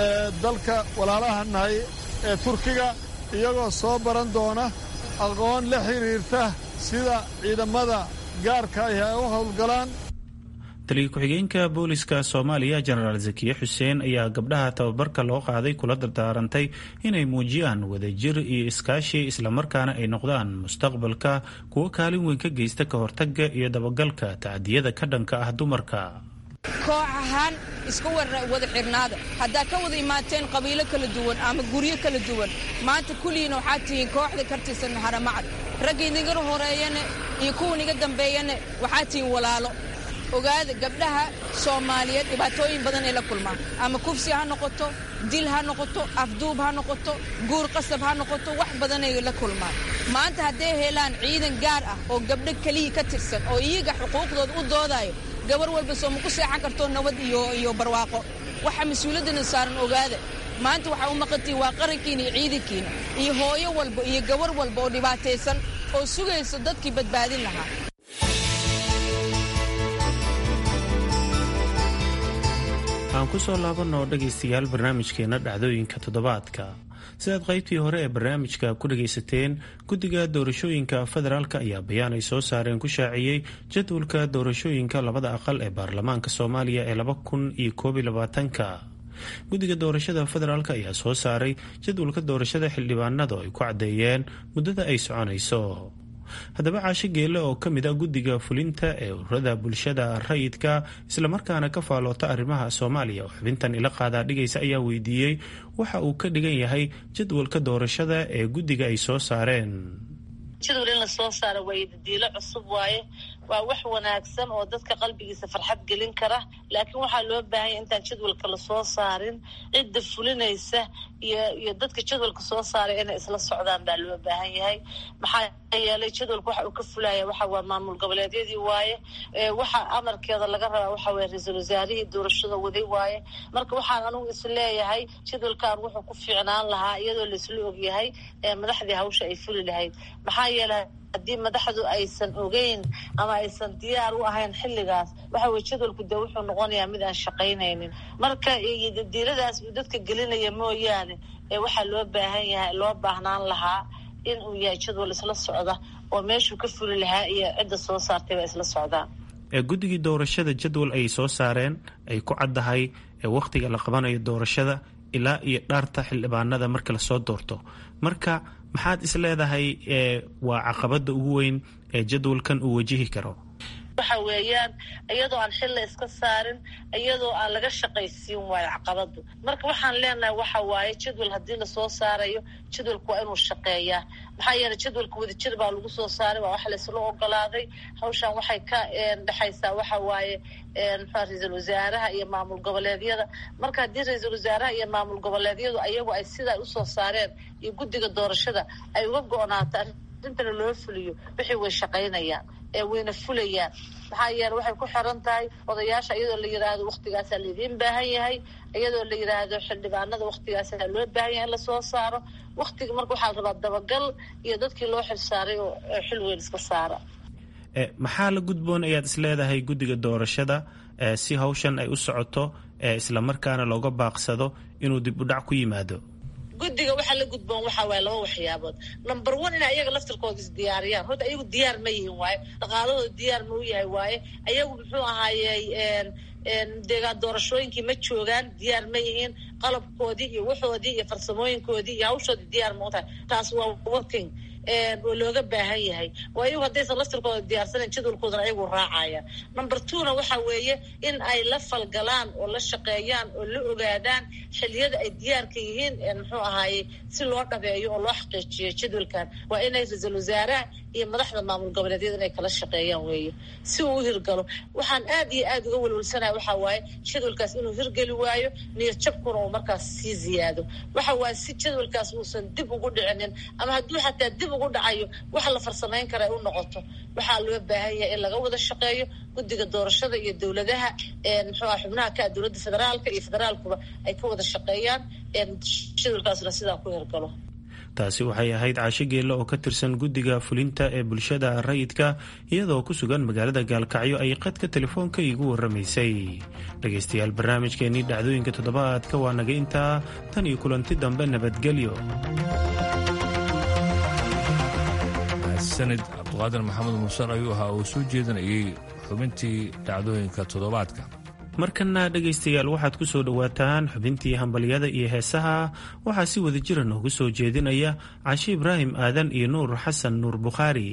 dalka walaalaha nahay ee turkiga iyagoo soo baran doona aqoon la xidhiirta sida ciidamada gaarka ah ay u howlgalaan. taliya ku-xigeenka booliska soomaaliya jenaraal zakiye xuseen ayaa gabdhaha tababarka loo qaaday kula dardaarantay inay muujiyaan wadajir iyo iskaashi islamarkaana ay noqdaan mustaqbalka kuwo kaalin weyn ka geysta ka hortagga iyo dabagalka tacadiyada ka dhanka ah dumarka. koox ahaan isku wada xirnaada haddaa ka wada imaateen qabiilo kala duwan ama guryo kala duwan maanta kulliina waxaad tihiin kooxda ka tirsan haramacad ragga idinga horeeyana iyo kuwa niga dambeeyana waxaad tihiin walaalo. ogaada gabdhaha soomaaliyeed dhibaatooyin badan ay la kulmaan ama kufsi ha noqoto dil ha noqoto afduub ha noqoto guur qasab ha noqoto wax badanay la kulmaan. maanta hadday helaan ciidan gaar ah oo gabdho keliya ka tirsan oo iyaga xuquuqdooda u doodayo gabar walba soo ma ku seexan karto nabad iyo iyo barwaaqo. waxa mas-uuliyaddana saaran ogaada maanta waxaa u maqantiin waa qarankiina iyo ciidankiina iyo hooyo walba iyo gabar walba oo dhibaataysan oo sugaysa dadkii badbaadin lahaa. aan ku soo laabanoo dhegaystayaal barnaamijkeena dhacdooyinka toddobaadka. sidaad qaybtii hore ee barnaamijka ku dhagaysateen guddiga doorashooyinka federaalk ayaa bayaan ay soo saareen ku shaaciyey jadwalka doorashooyinka labada aqal ee baarlamaanka soomaaliya ee laba kun iyo koob iyo labaatanka. guddiga doorashada federaalk ayaa soo saaray jadwalka doorashada xildhibaanada oo ay ku caddeeyeen muddada ay soconayso. haddaba caasho geelle oo ka mid ah guddiga fulinta ee ururada bulshada rayidka islamarkaana ka faaloota arrimaha soomaaliya oo xubintan ila qaadaa dhigaysa ayaa weydiiyey waxa uu ka dhigan yahay jadwalka doorashada ee guddiga ay soo saareen. jadwal in la soo saaro waa diilo cusub waaye waa wax wanaagsan oo dadka qalbigiisa farxad gelin kara, laakiin waxaa loo baahan yahay intaan jadwalka lasoo saarin cidda fulinaysa iyo iyo dadka jadwalka soo saaray inay isla socdaan baa loo baahan yahay. maxaa yeelay jadwalka waxa uu ka fulaya waxa waa maamul goboleedyadii waaye, waxa amarkeeda laga rabaa waxa waa ra-iisul wasaarihii doorashada waday waaye. marka waxaan anigu is leeyahay jadwalkan wuxuu ku fiicnaan lahaa iyadoo laisla ogyahay madaxdii hawsha ay fuli lahayd. maxaa yeelay haddii madaxdu aysan ogeyn ama aysan diyaar u ahayn xilligaas, waxa weye jadwalku de wuxuu noqonayaa mid aan shaqaynaynin. marka diiradaas uu dadka gelinaya mooyaane waxaa loo baahan yahay loo baahnaan lahaa in uu yahay jadwal isla socda oo meeshuu ka fuli lahaa iyo cidda soo saartayba isla socdaan. guddigii doorashada jadwal ay soo saareen ay ku caddahay wakhtiga la qabanayo doorashada ilaa iyo dhaarta xildhibaanada marka lasoo doorto. marka maxaad is leedahay waa caqabada ugu weyn ee jadwalkan uu wajihi karo? waxa weeyaan iyadoo aan xilla iska saarin, iyadoo aan laga shaqaysiin waayo caqabadu. marka waxaan leenahay waxa waaye jadwal haddii lasoo saarayo jadwalku waa inuu shaqeeyaa. maxaa yeelay jadwalka wadajir baa lagu soo saaray, waa wax laysla ogolaaday. hawshan waxay ka dhexaysaa waxa waaye muxua ra-iisul wasaaraha iyo maamul goboleedyada. marka haddii ra-iisul wasaaraha iyo maamul goboleedyadu ayagu ay sidaa usoo saareen iyo guddiga doorashada ay uga go-naato arintana loo fuliyo, wixii way shaqaynayaan ee wayna fulayaan. maxaa yeele waxay ku xiran tahay odayaasha, iyadoo la yidhaahdo waktigaasaa laidiin baahan yahay, iyadoo la yidhaahdo xildhibaanada waktigaasaa loo baahan yahay in lasoo saaro. waktiga marka waxaa la rabaa dabagal iyo dadkii loo xil saaray oo xil weyn iska saara. maxaa la gudboon ayaad is leedahay guddiga doorashada si hawshan ay u socoto islamarkaana looga baaqsado inuu dib u dhac ku yimaado? guddiga waxaa la gudboon waxaa waaye laba waxyaabood. number one inay ayaga laftirkooda isdiyaariyaan. horta ayagu diyaar ma yihin waaye, dhaqaalahooda diyaar ma u yahay waaye, ayagu muxuu ahaayey deegaan doorashooyinkii ma joogaan, diyaar ma yihiin, qalabkoodii iyo waxoodii iyo farsamooyinkoodii iyo hawshoodii diyaar ma u tahay. taas waa working oo looga baahan yahay. oo ayagu haddaysan laftirkooda diyaarsanan jadwalkoodana ayagu raacaya. number twona waxa weeye in ay la falgalaan oo la shaqeeyaan oo la ogaadaan xiliyada ay diyaarka yihiin muxuu ahaayey si loo dhabeeyo oo loo xaqiijiyo jadwalkan. waa inay ra-iisul wasaaraha iyo madaxda maamul goboleedyada inay kala shaqeeyaan weeye si uu u hirgalo. waxaan aad iyo aad uga welwelsanaya waxa waaye jadwalkaas inuu hirgeli waayo, niyad jabkuna uu markaas sii ziyaado. waxa waaye si jadwalkaas uusan dib ugu dhicinin, ama hadduu xataa dib ugu dhacayo wax la farsamayn kara ay u noqoto. waxaa loo baahan yahay in laga wada shaqeeyo guddiga doorashada iyo dowladaha muxuu aha xubnaha ka dowladda federaalka iyo federaalkuba ay ka wada shaqeeyaan jadwalkaasna sidaa ku hirgalo. taasi waxay ahayd Caasho Geelle oo ka tirsan guddiga fulinta ee bulshada rayidka, iyadoo ku sugan magaalada Gaalkacyo ay qadka telefoonka iigu warramaysay. dhegaystayaal, barnaamijkeenii dhacdooyinka toddobaadka waa naga intaa. tan iyo kulanti dambe, nabadgelyo. sanid cabdiqaadir maxamed muusar ayuu ahaa oo soo jeedinayay xubintii dhacdooyinka toddobaadka. markana dhegaystayaal, waxaad ku soo dhowaataan xubintii hambalyada iyo heesaha. waxaa si wada jira noogu soo jeedinaya Cashe Ibraahim Aadan iyo Nuur Xasan Nuur Bukhaari.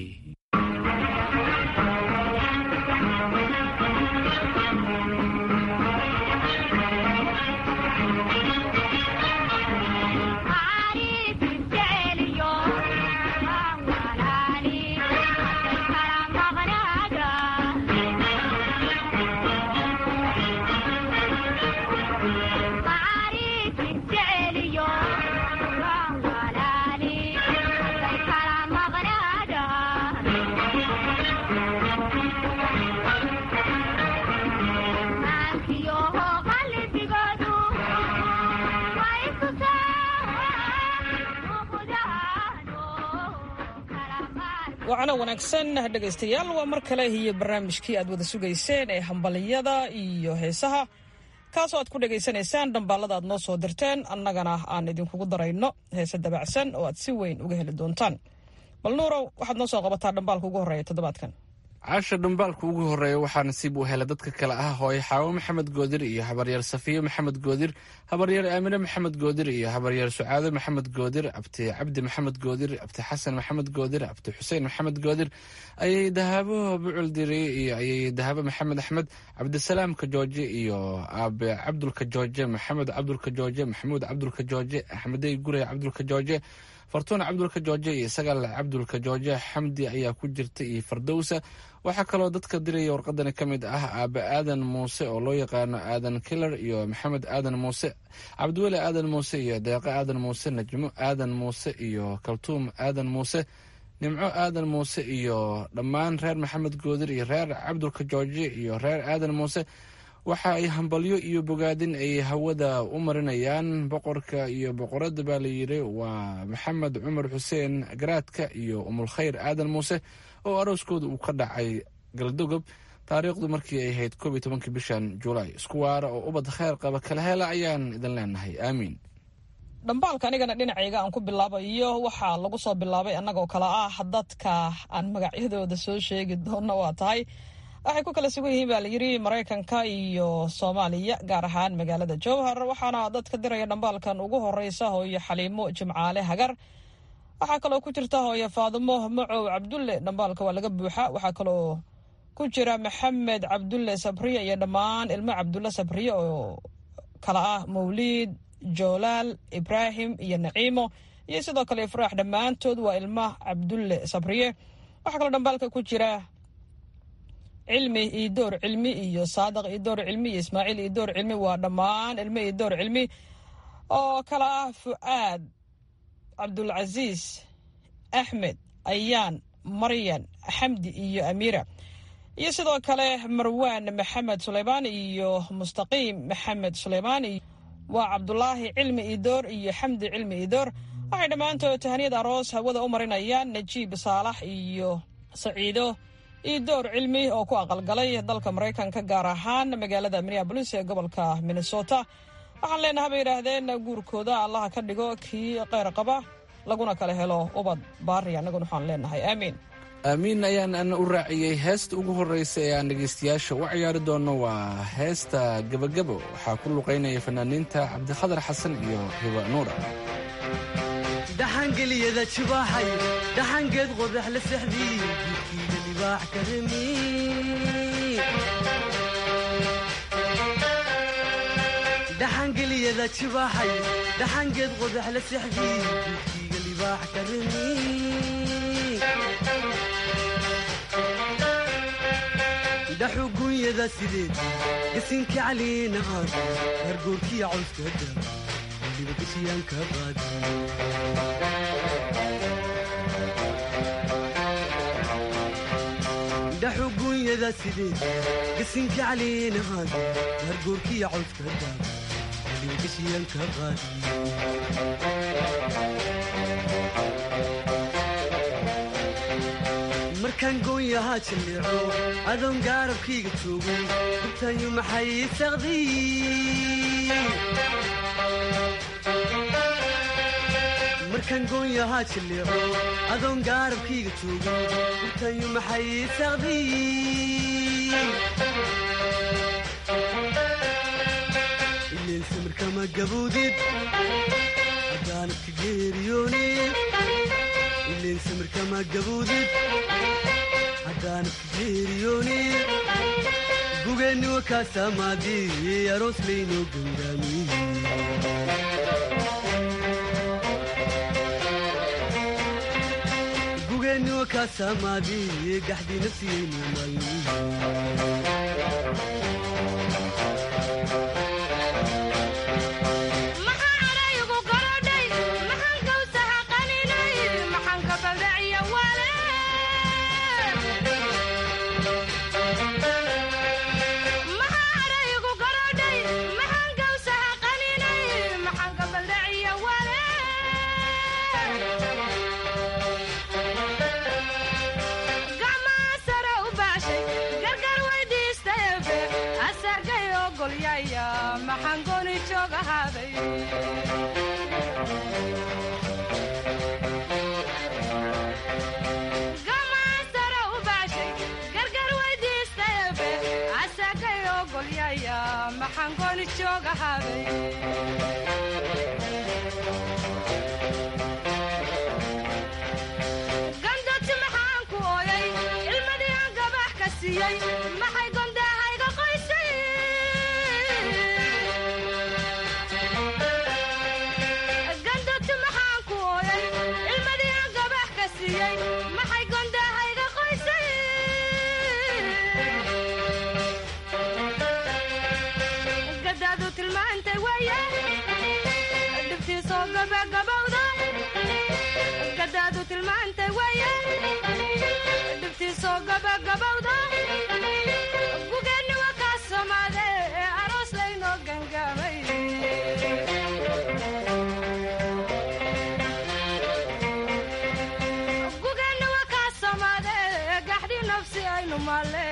wacana wanaagsan dhegaystayaal, waa mar kale iyo barnaamijkii aad wada sugayseen ee hambaliyada iyo heesaha, kaasoo aad ku dhegaysanaysaan dhambaalada aad noo soo dirteen, annagana aan idinkugu darayno heese dabacsan oo aad si weyn uga heli doontaan. bal Nuurow, waxaad noo soo qabataa dhambaalka ugu horreeya toddobaadkan. caasha dhambaalka ugu horreeya waxaa nasiib u helay dadka kale ah hooyo xaawo maxamed goodir iyo habaryaer safiyo maxamed goodir, habaryaer aamine maxamed goodir iyo habaryaer sucaado maxamed goodir, abti cabdi maxamed goodir, abti xasan maxamed goodir, abti xuseen maxamed goodir, ayay dahabo bucul diri iyo ayay dahabo maxamed axmed, cabdisalaamka jooje iyo aabe cabdulka jooje, maxamed cabdulka jooje, maxamuud cabdulka jooje, axmedey gurey cabdulka jooje, fartuun cabdulka jooje iyo sagaal cabdulka jooje xamdi ayaa ku jirta iyo fardowsa. waxaa kaloo dadka diraya warqadani ka mid ah aabe aadan muuse oo loo yaqaano aadan kilar iyo maxamed aadan muuse, cabdiweli aadan muuse iyo deeqo aadan muuse, najmo aadan muuse iyo kaltuum aadan muuse, nimco aadan muuse iyo dhammaan reer maxamed goodir iyo reer cabdulka jooje iyo reer aadan muuse. waxa ay hambalyo iyo bogaadin ay hawada u marinayaan boqorka iyo boqoradda baa layidhi waa maxamed cumar xuseen garaadka iyo umulkhayr aadan muuse oo arooskooda uu ka dhacay galdogob taariikhdu markii ay ahayd koob iyo tobankii bishan julaay. isku waara oo ubad khayr qaba kala hela ayaan idin leenahay, aamiin. dhambaalka anigana dhinacayga aan ku bilaabayo waxaa lagu soo bilaabay annagoo kale ah dadka aan magacyadooda soo sheegi doona waa tahay waxay ku kala sugan yihiin baa layidhi maraykanka iyo soomaaliya, gaar ahaan magaalada jowhar. waxaana dadka diraya dhambaalkan ugu horeysa hooyo xaliimo jimcaale hagar, waxaa kaloo ku jirta hooyo faadumo macow cabdulle, dhambaalka waa laga buuxa. waxaa kaloo ku jira maxamed cabdulle sabriye iyo dhammaan ilmo cabdulle sabriye oo kala ah mawliid, joolaal, ibraahim iyo naciimo iyo sidoo kale ifraax, dhammaantood waa ilmo cabdulle sabriye. waxaa kaloo dhambaalka ku jira cilmi iidoor cilmi iyo saadiq iidoor cilmi iyo ismaaciil iidoor cilmi, waa dhammaan ilmo iidoor cilmi oo kala ah fu'aad, cabdulcasiis, axmed, ayaan, maryan, xamdi iyo amiira, iyo sidoo kale marwaan maxamed suleymaan iyo mustaqiim maxamed suleymaan. waa cabdulaahi cilmi iidoor iyo xamdi cilmi iidoor. waxay dhammaantood tahaniyad aroos hawada u marinayaan najiib saalax iyo saciido iidoor cilmi oo ku aqalgalay dalka maraykanka, gaar ahaan magaalada minneabolis ee gobolka minnesota. waxaan leenahay bay yidhaahdeen guurkooda allaha ka dhigo kii kheyr qaba laguna kala helo ubad baari. annaguna waxaan leenahay aamiin. aamiin ayaan ana u raaciyey. heesta ugu horreysa ee aan dhegaystayaasha u ciyaari doono waa heesta gebagabo. waxaa ku luqaynaya fanaaniinta cabdikhadar xasan iyo hiba nuura. dhaxangeliyada jibaaxay dhaxangeed qodax la sexdii jidkiida libaax ka remi dhaxangeliyada jibaaxay dhaxangeed qodax la sexdii jidkiiga libaax ka remi dhaxugunyada sideed gasinka caliina aad gargoorkiya cawska da waliba gashiyaan ka qaadi dhaxugunyada sideed gasinka caliina aad gargoorkiya cawska da waliba gashiyaan ka qaadi markaan goonyahaa jaleeco adoon gaarabkayga joogo gurtaanyu maxay saqdiy markaan goonyahaa jaleeco adoon gaarabkayga joogo gurtaanyu maxay saqdiy ileen samirkama gaboodid haddaanad ka geeriyoonid ileen samirkama gaboodid haddaanad ka geeriyoonid gugeenni wakaasamaadii aroos laynoo gangaamiye gugeenni wakaasamaadii gaxdii nafsiyaynoo maalmiye gandoti maxaan ku ooyay ilmadii aan gabax ka siiyey maxay gondaahayga qoysay gandoti maxaan ku ooyay gabagabowda gadaadu tilmaantay waye dhibtiisoo gabagabowda gugeenni waa kaa samaade aroos laynoo gangaamay gugeenni waa kaa samaade gaxdii nafsi aynu maaley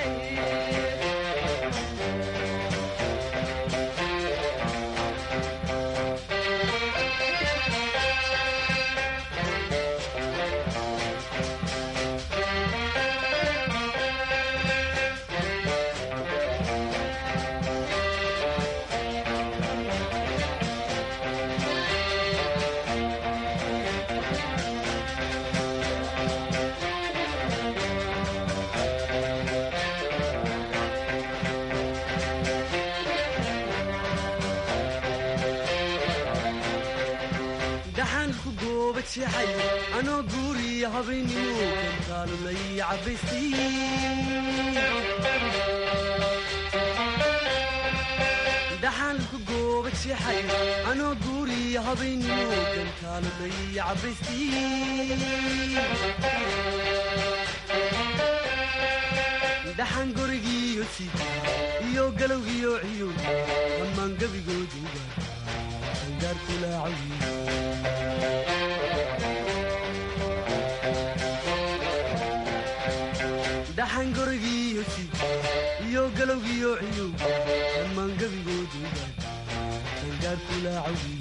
anoo guuriya habeennimo kantaalulay cabaystay dhaxaan ku gooba jeexay anoo guuriya habeennimo kantaalulay cabaystay dhaxaan gorigiiyo sida iyo galowgiyo ciyo dhammaan gebigooduga angaarkulaacawi dhaxan gorigiiyo sida iyo galowgiyo ciyow dhammaan gebigooduga angaarkulaacawi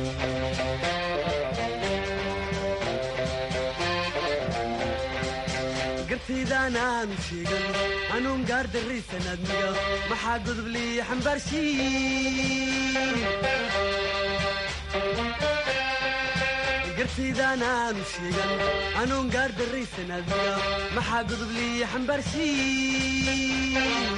gartaydaanaanu sheegan anuun gaar darraysan admiga maxaa godoblii xambaarshii gartaydaanaanu sheegan anuun gaar darraysan admiga maxaa godoblii xambaarshii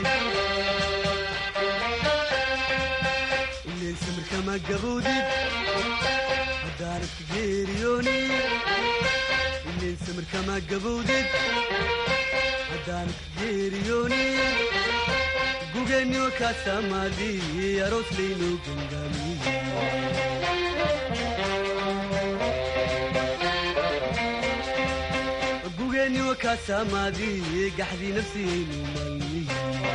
ileen samirkama gabowdid haddaanad ka geeriyooni ileen samirkama gabowdid haddaanad ka geeriyooni gugeenniwa kaa samaadii aroos laynoo gangaamiye gugeenniwa kaa samaadii gaxdii nafsiyaynu maalmiye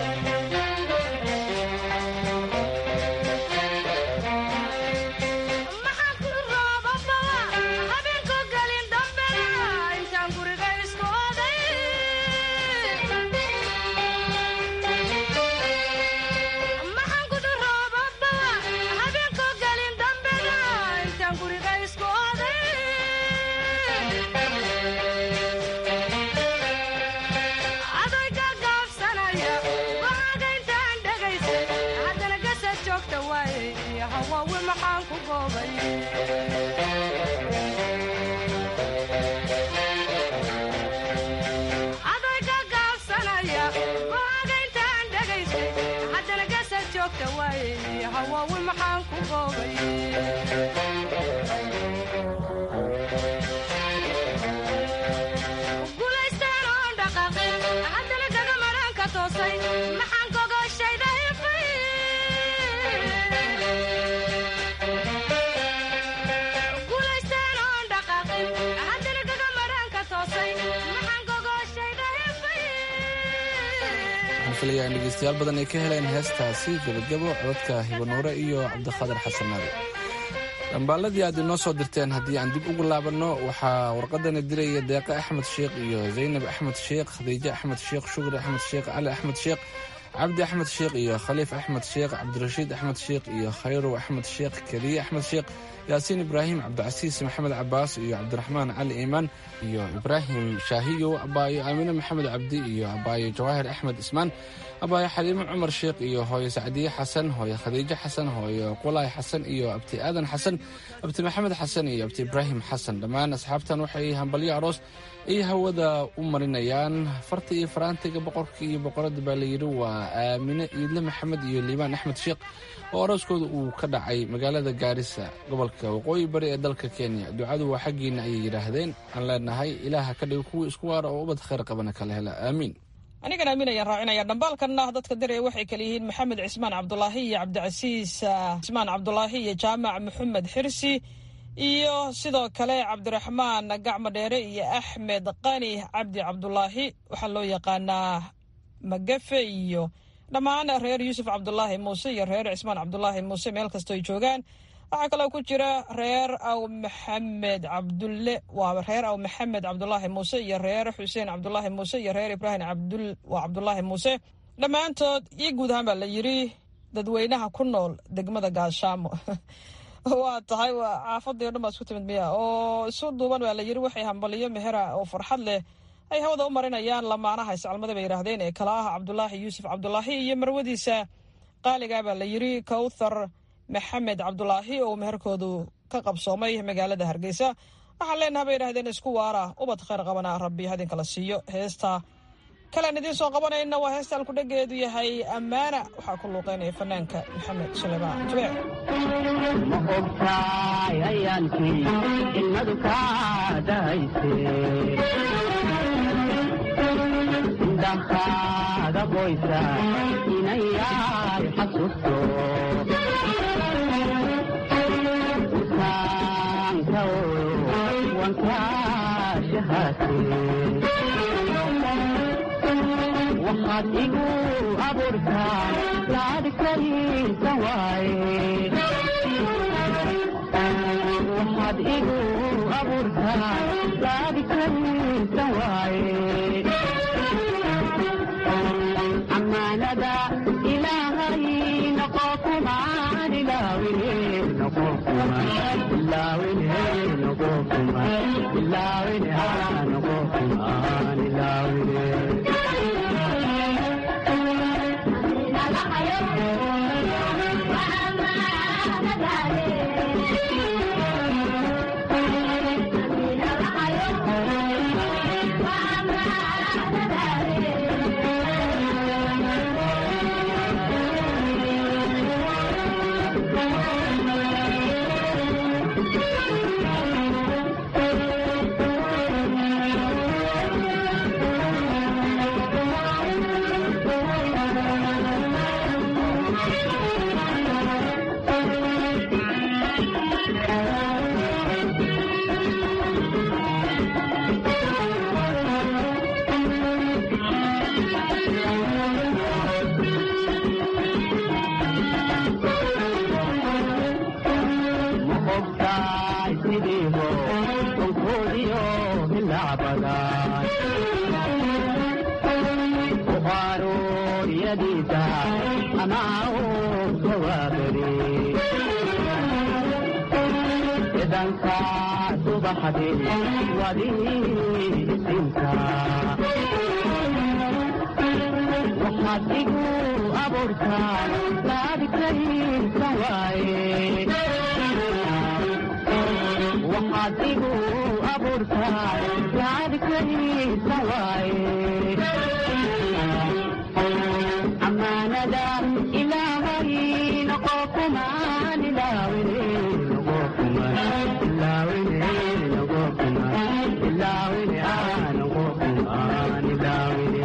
filayaan dhegeystayaal badan ay ka heleen heestaasi gabagabo codadka hibanuure iyo cabdiqaadir xasan naadi. dhambaaladii aad inoo soo dirteen haddii aan dib ugu laabanno waxaa warqadana diraya deeqe axmed sheekh iyo zaynab axmed sheekh khadiijo axmed sheekh shukri axmed sheekh cali axmed sheekh cabdi axmed sheekh iyo khaliif axmed sheekh cabdirashiid axmed sheekh iyo khayrow axmed sheekh keliye axmed sheekh yaasiin ibraahim cabdicasiis maxamed cabaas iyo cabdiraxmaan cali iimaan iyo ibraahim shaahiyow abaayo aamine maxamed cabdi iyo abaayo jawaahir axmed ismaan abaayo xaliimo cumar sheekh iyo hooyo sacdiye xasan hooyo khadiijo xasan hooyo qulaay xasan iyo abti aadan xasan abti maxamed xasan iyo abti ibraahim xasan dhammaan asxaabtan waxay hambalyo aroos ay hawada u marinayaan farta iyo faraantiga boqorka iyo boqorada baa layidhi waa aamine iidle maxamed iyo liibaan axmed sheekh oo arooskooda uu ka dhacay magaalada gaarisa gobolka waqooyi bari ee dalka kenya. ducadu waa xaggiina ayay yidhaahdeen. aan leenahay ilaaha ka dhigo kuwii isku waara oo ubad khayr qabana kala hela aamiin. anigan aamin ayaan raacinaya dhambaalkanna dadka diraya waxay kala yihiin maxamed cismaan cabdulaahi iyo cabdicasiis cismaan cabdulaahi iyo jaamac maxamed xirsi iyo sidoo kale cabdiraxmaan gacmo dheere iyo axmed qani cabdi cabdulaahi waxaa loo yaqaanaa magafe iyo dhammaan reer yuusuf cabdulaahi muuse iyo reer cismaan cabdulaahi muuse meel kastoo ay joogaan. waxaa kaloo ku jira reer aw maxamed cabdulle waa reer aw maxamed cabdulaahi muuse iyo reer xuseen cabdulaahi muuse iyo reer ibraahim cabdul waa cabdulaahi muuse dhammaantood iyo guud ahaan baa la yidhi dadweynaha ku nool degmada gaashaamo. waa tahay waa caafadii o dhan baa isku timid miya oo isu duuban baa la yidhi waxay hambaliyo mehera oo farxad leh ay hawada u marinayaan lamaanaha iscalmada bay yidhaahdeen ee kala ah cabdulaahi yuusuf cabdulaahi iyo marwadiisa qaaligaa baa la yidhi kawthar maxamed cabdulaahi oo meherkoodu ka qabsoomay magaalada hargeysa. waxaan leenaha bay yidhahdeen isku waara ubad khayr qabana rabbi hadin kala siiyo. heesta kalean idiin soo qabanayna waa heesta alkudhageedu yahay ammaana waxaa ku luuqeynaya fanaanka maxamed suleymaan jubeec. ma ogtaay ayaankii ilmadu kaa dahayse indhahaaga boysa inayaay xasuusto usaanka wankaa shahaate waxaad igu abuurtaa laadikaysa waaye waxaad igu abuurtaa laadikaysa waaye ammaanada ilaahay noqo kumaan ilaawine noqo kumaan ilaawine noqo kumaan ilaawine haa noqo kumaan ilaawine waxaad igu abuurtaa laadikaysa waaye waxaad igu abuurtaa laadikaysa waaye ammaanada ilaahay noqo kumaan ilaawine noqo kumaan ilaawine noqo kumaan ilaawine aa noqo kumaan ilaawine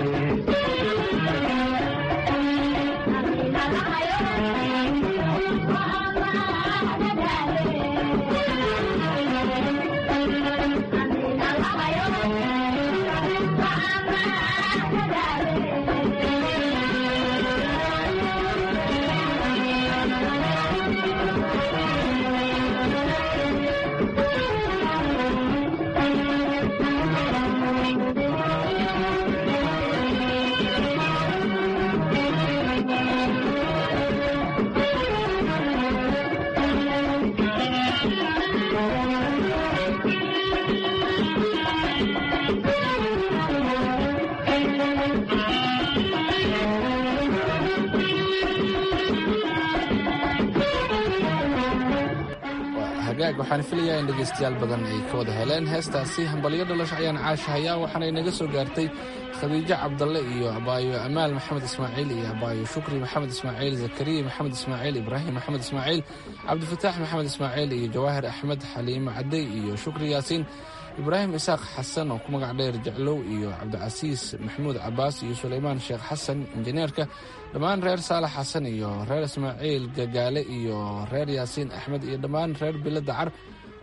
waxaan filayaa in dhegaystayaal badan ay ka wada heleen heestaasi hambalyo dhalasho ayaan caashahayaa waxaana inaga soo gaartay khadiijo cabdalle iyo abaayo amaal maxamed ismaaciil iyo abaayo shukri maxamed ismaaciil zakariya maxamed ismaaciil ibraahim maxamed ismaaciil cabdifataax maxamed ismaaciil iyo jawaahir axmed xaliimo cadey iyo shukri yaasiin ibraahim isaaq xasan oo ku magac dheer jeclow iyo cabdicasiis maxamuud cabaas iyo sulaymaan sheekh xasan injineerka dhammaan reer saalax xasan iyo reer ismaaciil gagaale iyo reer yaasiin axmed iyo dhammaan reer bilo dacar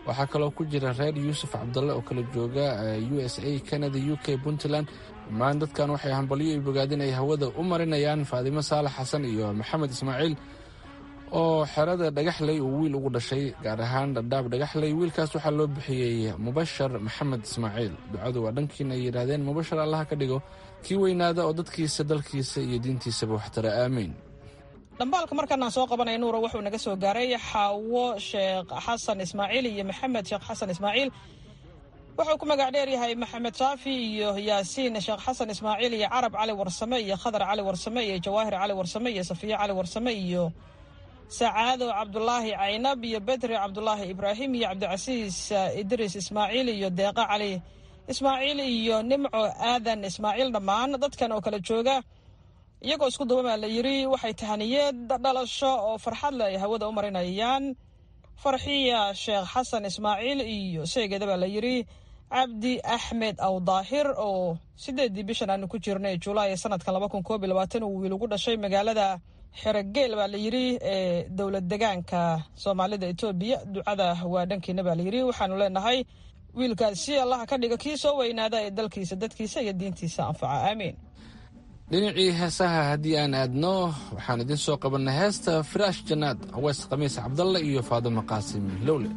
waxaa kaloo ku jira reer yuusuf cabdalle oo kala jooga u s a canada u k puntland. dhammaan dadkan waxay hambalyo iyo bogaadin ay hawada u marinayaan faadimo saalax xasan iyo maxamed ismaaciil oo xerada dhagaxley uu wiil ugu dhashay, gaar ahaan dhadhaab dhagaxley. wiilkaas waxaa loo bixiyey mubashar maxamed ismaaciil. ducadu waa dhankiina ay yidhaahdeen mubashar allaha ka dhigo kii weynaada oo dadkiisa dalkiisa iyo diintiisaba waxtara aamiin. dhambaalka markaanaan soo qabanaya nuura wuxuu naga soo gaaray xaawo sheekh xasan ismaaciil iyo maxamed sheekh xasan ismaaciil. wuxuu ku magac dheer yahay maxamed shaafi iyo yaasiin sheekh xasan ismaaciil iyo carab cali warsame iyo khadar cali warsame iyo jawaahir cali warsame iyo safiye cali warsame iyo sacaado cabdulaahi caynab iyo bedri cabdulaahi ibraahim iyo cabdicasiis idriis ismaaciil iyo deeqa cali ismaaciil iyo nimco aadan ismaaciil. dhammaan dadkan oo kala jooga iyagoo isku duubama la yidhi waxay tahaniyeed dhalasho oo farxad leh ay hawada u marinayaan farxiya sheekh xasan ismaaciil iyo sheegeeda baa la yidhi cabdi axmed aw daahir oo sideedii bishan aanu ku jirnay julaay sanadkan laba kun koob iyo labaatan uu wiil ugu dhashay magaalada xerogeel baa la yidhi ee dowlad degaanka soomaalida etoobiya. ducada waa dhankiina baa la yidhi. waxaanu leenahay wiilkaasi allaha ka dhiga kii soo weynaada ee dalkiisa dadkiisa iyo diintiisa anfaca aamiin. dhinacii heesaha haddii aan aadno waxaan idin soo qabannay heesta firaash jannaad aweys khamiis cabdalle iyo faadimo qaasim hilowle.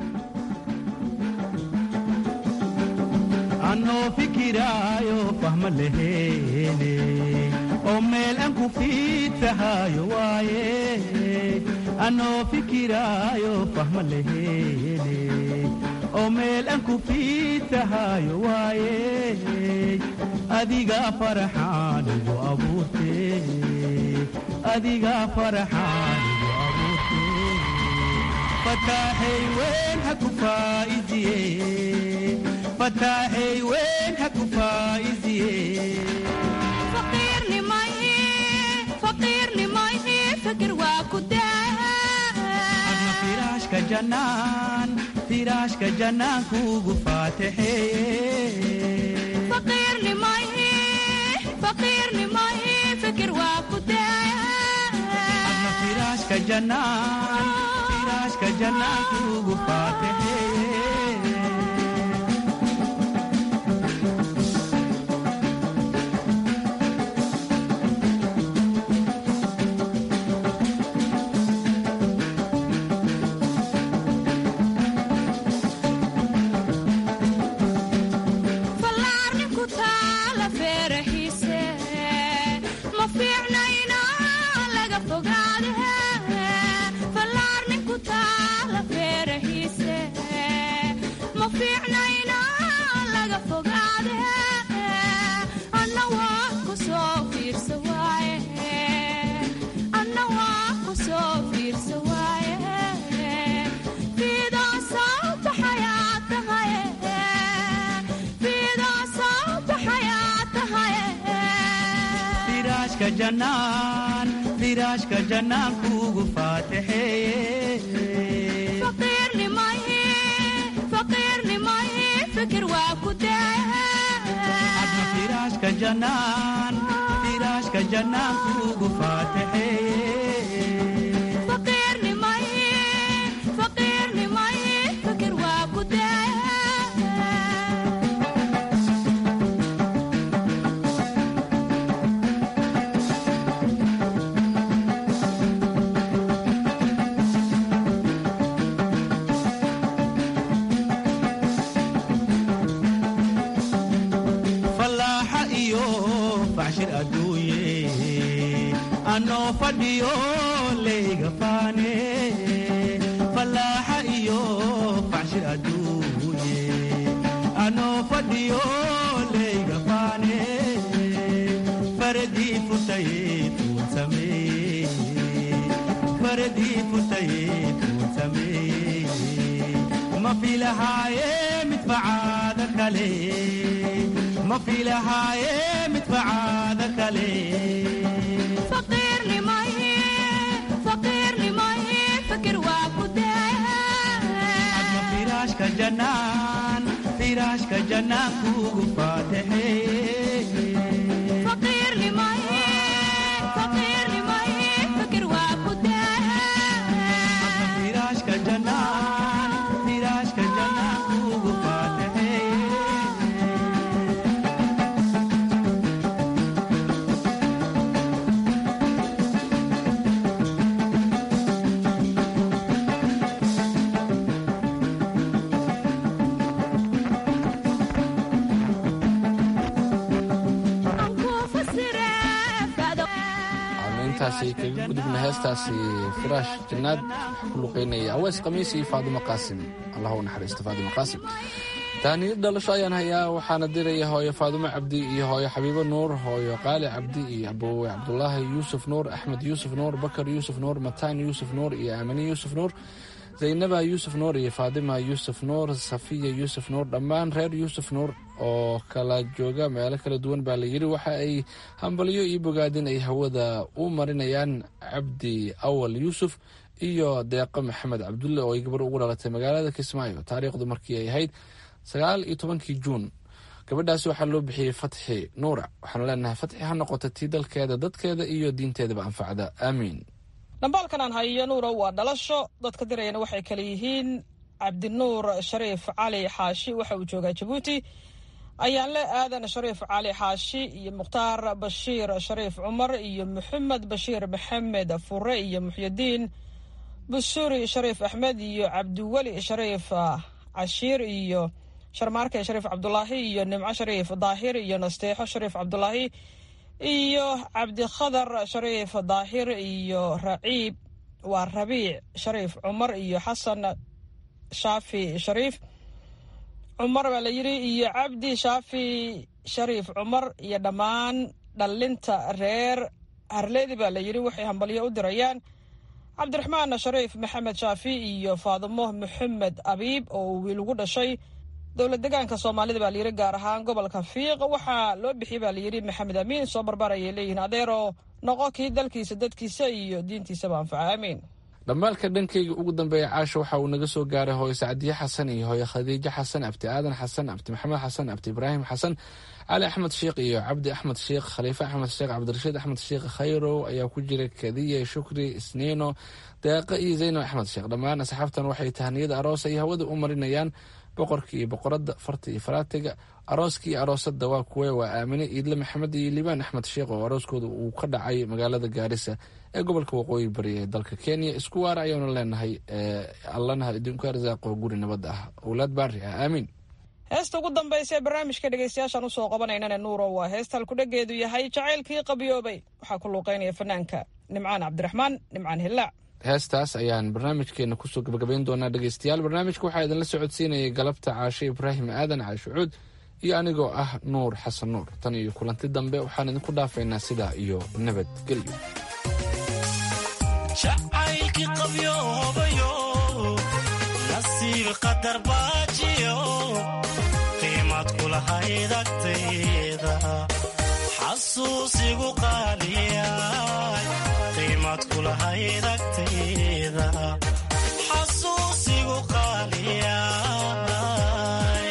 anoo fikiraayo fahma leheene oo meel aan ku fiidsahayo waaye anoo fikiraayo fahma leheene oo meel aan ku fiidsahayo waaye adiga farxaanigu abuurte adiga farxaanigu abuurte fataaxay weyn ha ku faa'iidiye fataaxay weyn ha ku faa'iidiye faqiirnimay fakir waa ku daa adna firaashka jannaan firaashka jannaan kuugu faataxeeye adna firaashka jannaan firaashka jannaan kuugu faataxeeye jannaan firaashka jannaan kuugu faataxeeye fikir waa ku daa adna firaashka jannaan firaashka jannaan kuugu faataxeeye fikir waa ku daa anoo fadhiyo layga faane falaaxa iyo facshir adduunye anoo fadhiyo layga faane faradii futaye tuun sameeye faradii futaye tuun sameeye ma filahaaye mid facaada kale ma filahaaye mid facaada kale firaashka jannaan firaashka jannaan kuugu faataxeeye firaashka jannaan firaashka intaasi kaga gudubna heestaasi firaash jannaad waxaa ku luqeynaya aweys khamiis iyo faadimo qaasim allah u naxariisto faadimo qaasim taaniyad dhalasho ayaan hayaa waxaana diraya hooyo faadumo cabdi iyo hooyo xabiibo nuur hooyo qaali cabdi iyo aboowe cabdulaahi yuusuf nuur axmed yuusuf nuur bakar yuusuf nuur mataan yuusuf nuur iyo aamani yuusuf nuur zaynaba yuusuf nuur iyo faadima yuusuf nuur safiya yuusuf nuur dhammaan reer yuusuf nuur oo kala jooga meelo kala duwan baa la yidhi waxa ay hambalyo iyo bogaadin ay hawada u marinayaan cabdi awal yuusuf iyo deeqo maxamed cabdulle oo ay gabar ugu dhalatay magaalada kismaayo taariikhdu markii ay ahayd sagaal iyo tobankii juun gabadhaasi waxaa loo bixiyey fatxi nuura waxaanu leenahay fatxi ha noqota tii dalkeeda dadkeeda iyo diinteedaba anfacda aamiin dhambaalkan aan hayo nuuro waa dhalasho dadka dirayana waxay kale yihiin cabdinuur shariif cali xaashi waxa uu joogaa jabuuti ayaanle aadan shariif cali xaashi iyo mukhtaar bashiir shariif cumar iyo maxamed bashiir maxamed fure iyo muxyidiin busuri shariif axmed iyo cabdiweli shariif cashiir iyo sharmaarke shariif cabdulaahi iyo nimco shariif daahir iyo nasteexo shariif cabdulaahi iyo cabdikhadar shariif daahir iyo raciib waa rabiic shariif cumar iyo xasan shaafi shariif cumar baa la yidhi iyo cabdi shaafi shariif cumar iyo dhammaan dhallinta reer harleedi baa la yidhi waxay hambalyo u dirayaan cabdiraxmaan shariif maxamed shaafi iyo faadimo maxamed abiib oo wiil ugu dhashay dowlad degaanka soomaalida baa layidhi gaar ahaan gobolka fiiq waxaa loo bixiyey baa layidhi maxamed amiin soo barbarayay leeyihiin adeeroo noqo kii dalkiisa dadkiisa iyo diintiisaba anfaca aamiin dhammaalka dhankayga ugu dambeeya caasha waxa uu naga soo gaaray hooyo sacdiye xasan iyo hooyo khadiijo xasan abti aadan xasan abti maxamed xasan abti ibraahim xasan cali axmed sheekh iyo cabdi axmed sheekh khaliife axmed sheekh cabdirashiid axmed sheekh khayrow ayaa ku jira kadiye shukri isniino deeqa iyo zayno axmed sheekh dhammaan asxaabtan waxay tahniyada aroos ay hawada u marinayaan boqorka iyo boqoradda farta iyo faraatiga arooska iyo aroosadda waa kuwe waa aamine iidle maxamed iyo liibaan axmed sheekh oo arooskooda uu ka dhacay magaalada gaarisa ee gobolka waqooyi bari ee dalka kenya isku waara ayaanu leenahay allana idinku arsaaqo guri nabad ah owlaad baari ah aamiin heesta ugu dambaysa ee barnaamijka dhegaystayaashaan usoo qabanaynana nuuro waa heesta halkudhageedu yahay jacaylkii qabiyoobay waxaa ku luuqeynaya fanaanka nimcaan cabdiraxmaan nimcaan hillaac heestaas ayaan barnaamijkeena kusoo gabagabayn doonaa dhegaystayaal barnaamijka waxaa idinla socodsiinayay galabta caashe ibraahim aadan caashe cuud iyo anigoo ah nuur xasan nuur tan iyo kulanti dambe waxaan idinku dhaafaynaa sidaa iyo nabadgelyo jacaylkii qabyoobayo nasiib qadar baajiyo qiimad kulahayd agtayda xasuusigu qaaliyay qiimad kulahayd agtayda xasuusigu qaaliyay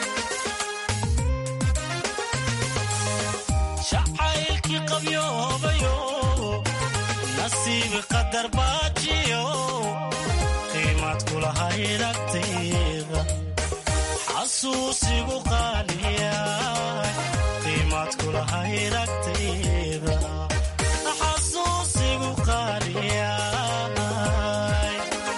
jacaylkii qabyoobayo nasiib qadar baajiyo qiimad kulahayd agtayda xasuusigu qaaliyay qiimad kulahayd agtayda xasuusigu qaaliyay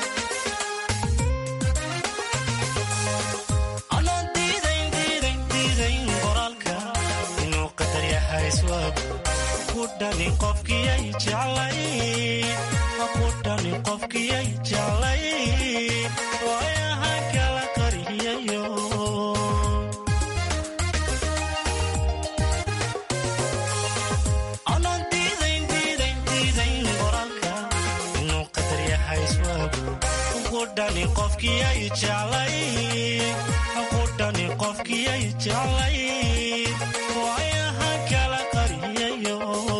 anaan diidayn diidayn diidayn qoraalka inuu qadar yahay iswaagu ku dhani qofkiyay jeclay ku dhani qofkiyay jeclay waayahan kala qariyayo anaan diidayn diidayn diidayn qoraalka inuu qadar yahay iswaagu ku dhani qofkiyay jeclay ku dhani qofkiyay jeclay waayahan kala qariyayo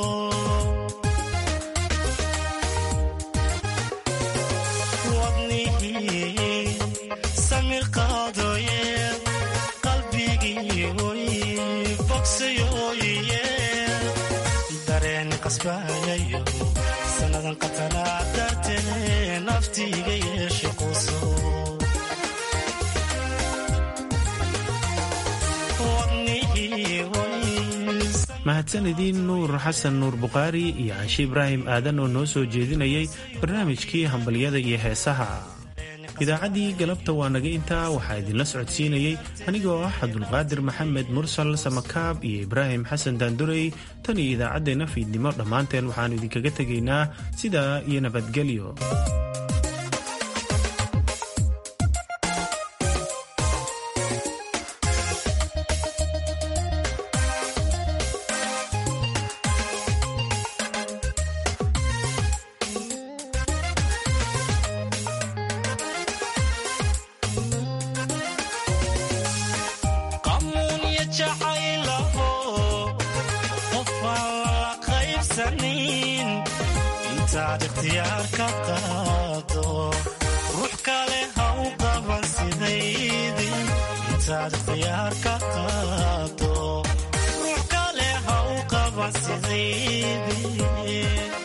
samir qaadoye qalbigii oy bogsayoye dareen qasbayayo sannadan qatanaa dartee naftiiga yeeshe quso mahadsanediin nuur xasan nuur bukhaari iyo canshe ibraahim aadan oo noo soo jeedinayay barnaamijkii hambalyada iyo heesaha idaacaddii galabta waa naga intaa waxaa idinla socodsiinayey anigoo ah cabdulqaadir maxamed mursal samakaab iyo ibraahim xasan daandurey tan iyo idaacaddeenna fiidnimo dhammaanteen waxaannu idinkaga tegaynaa sidaa iyo nabadgelyo. intaad ikhtiyaar ka qaado ruux kale ha u qaban sidaydii intaad ikhtiyaar ka qaado ruux kale ha u qaban sidaydii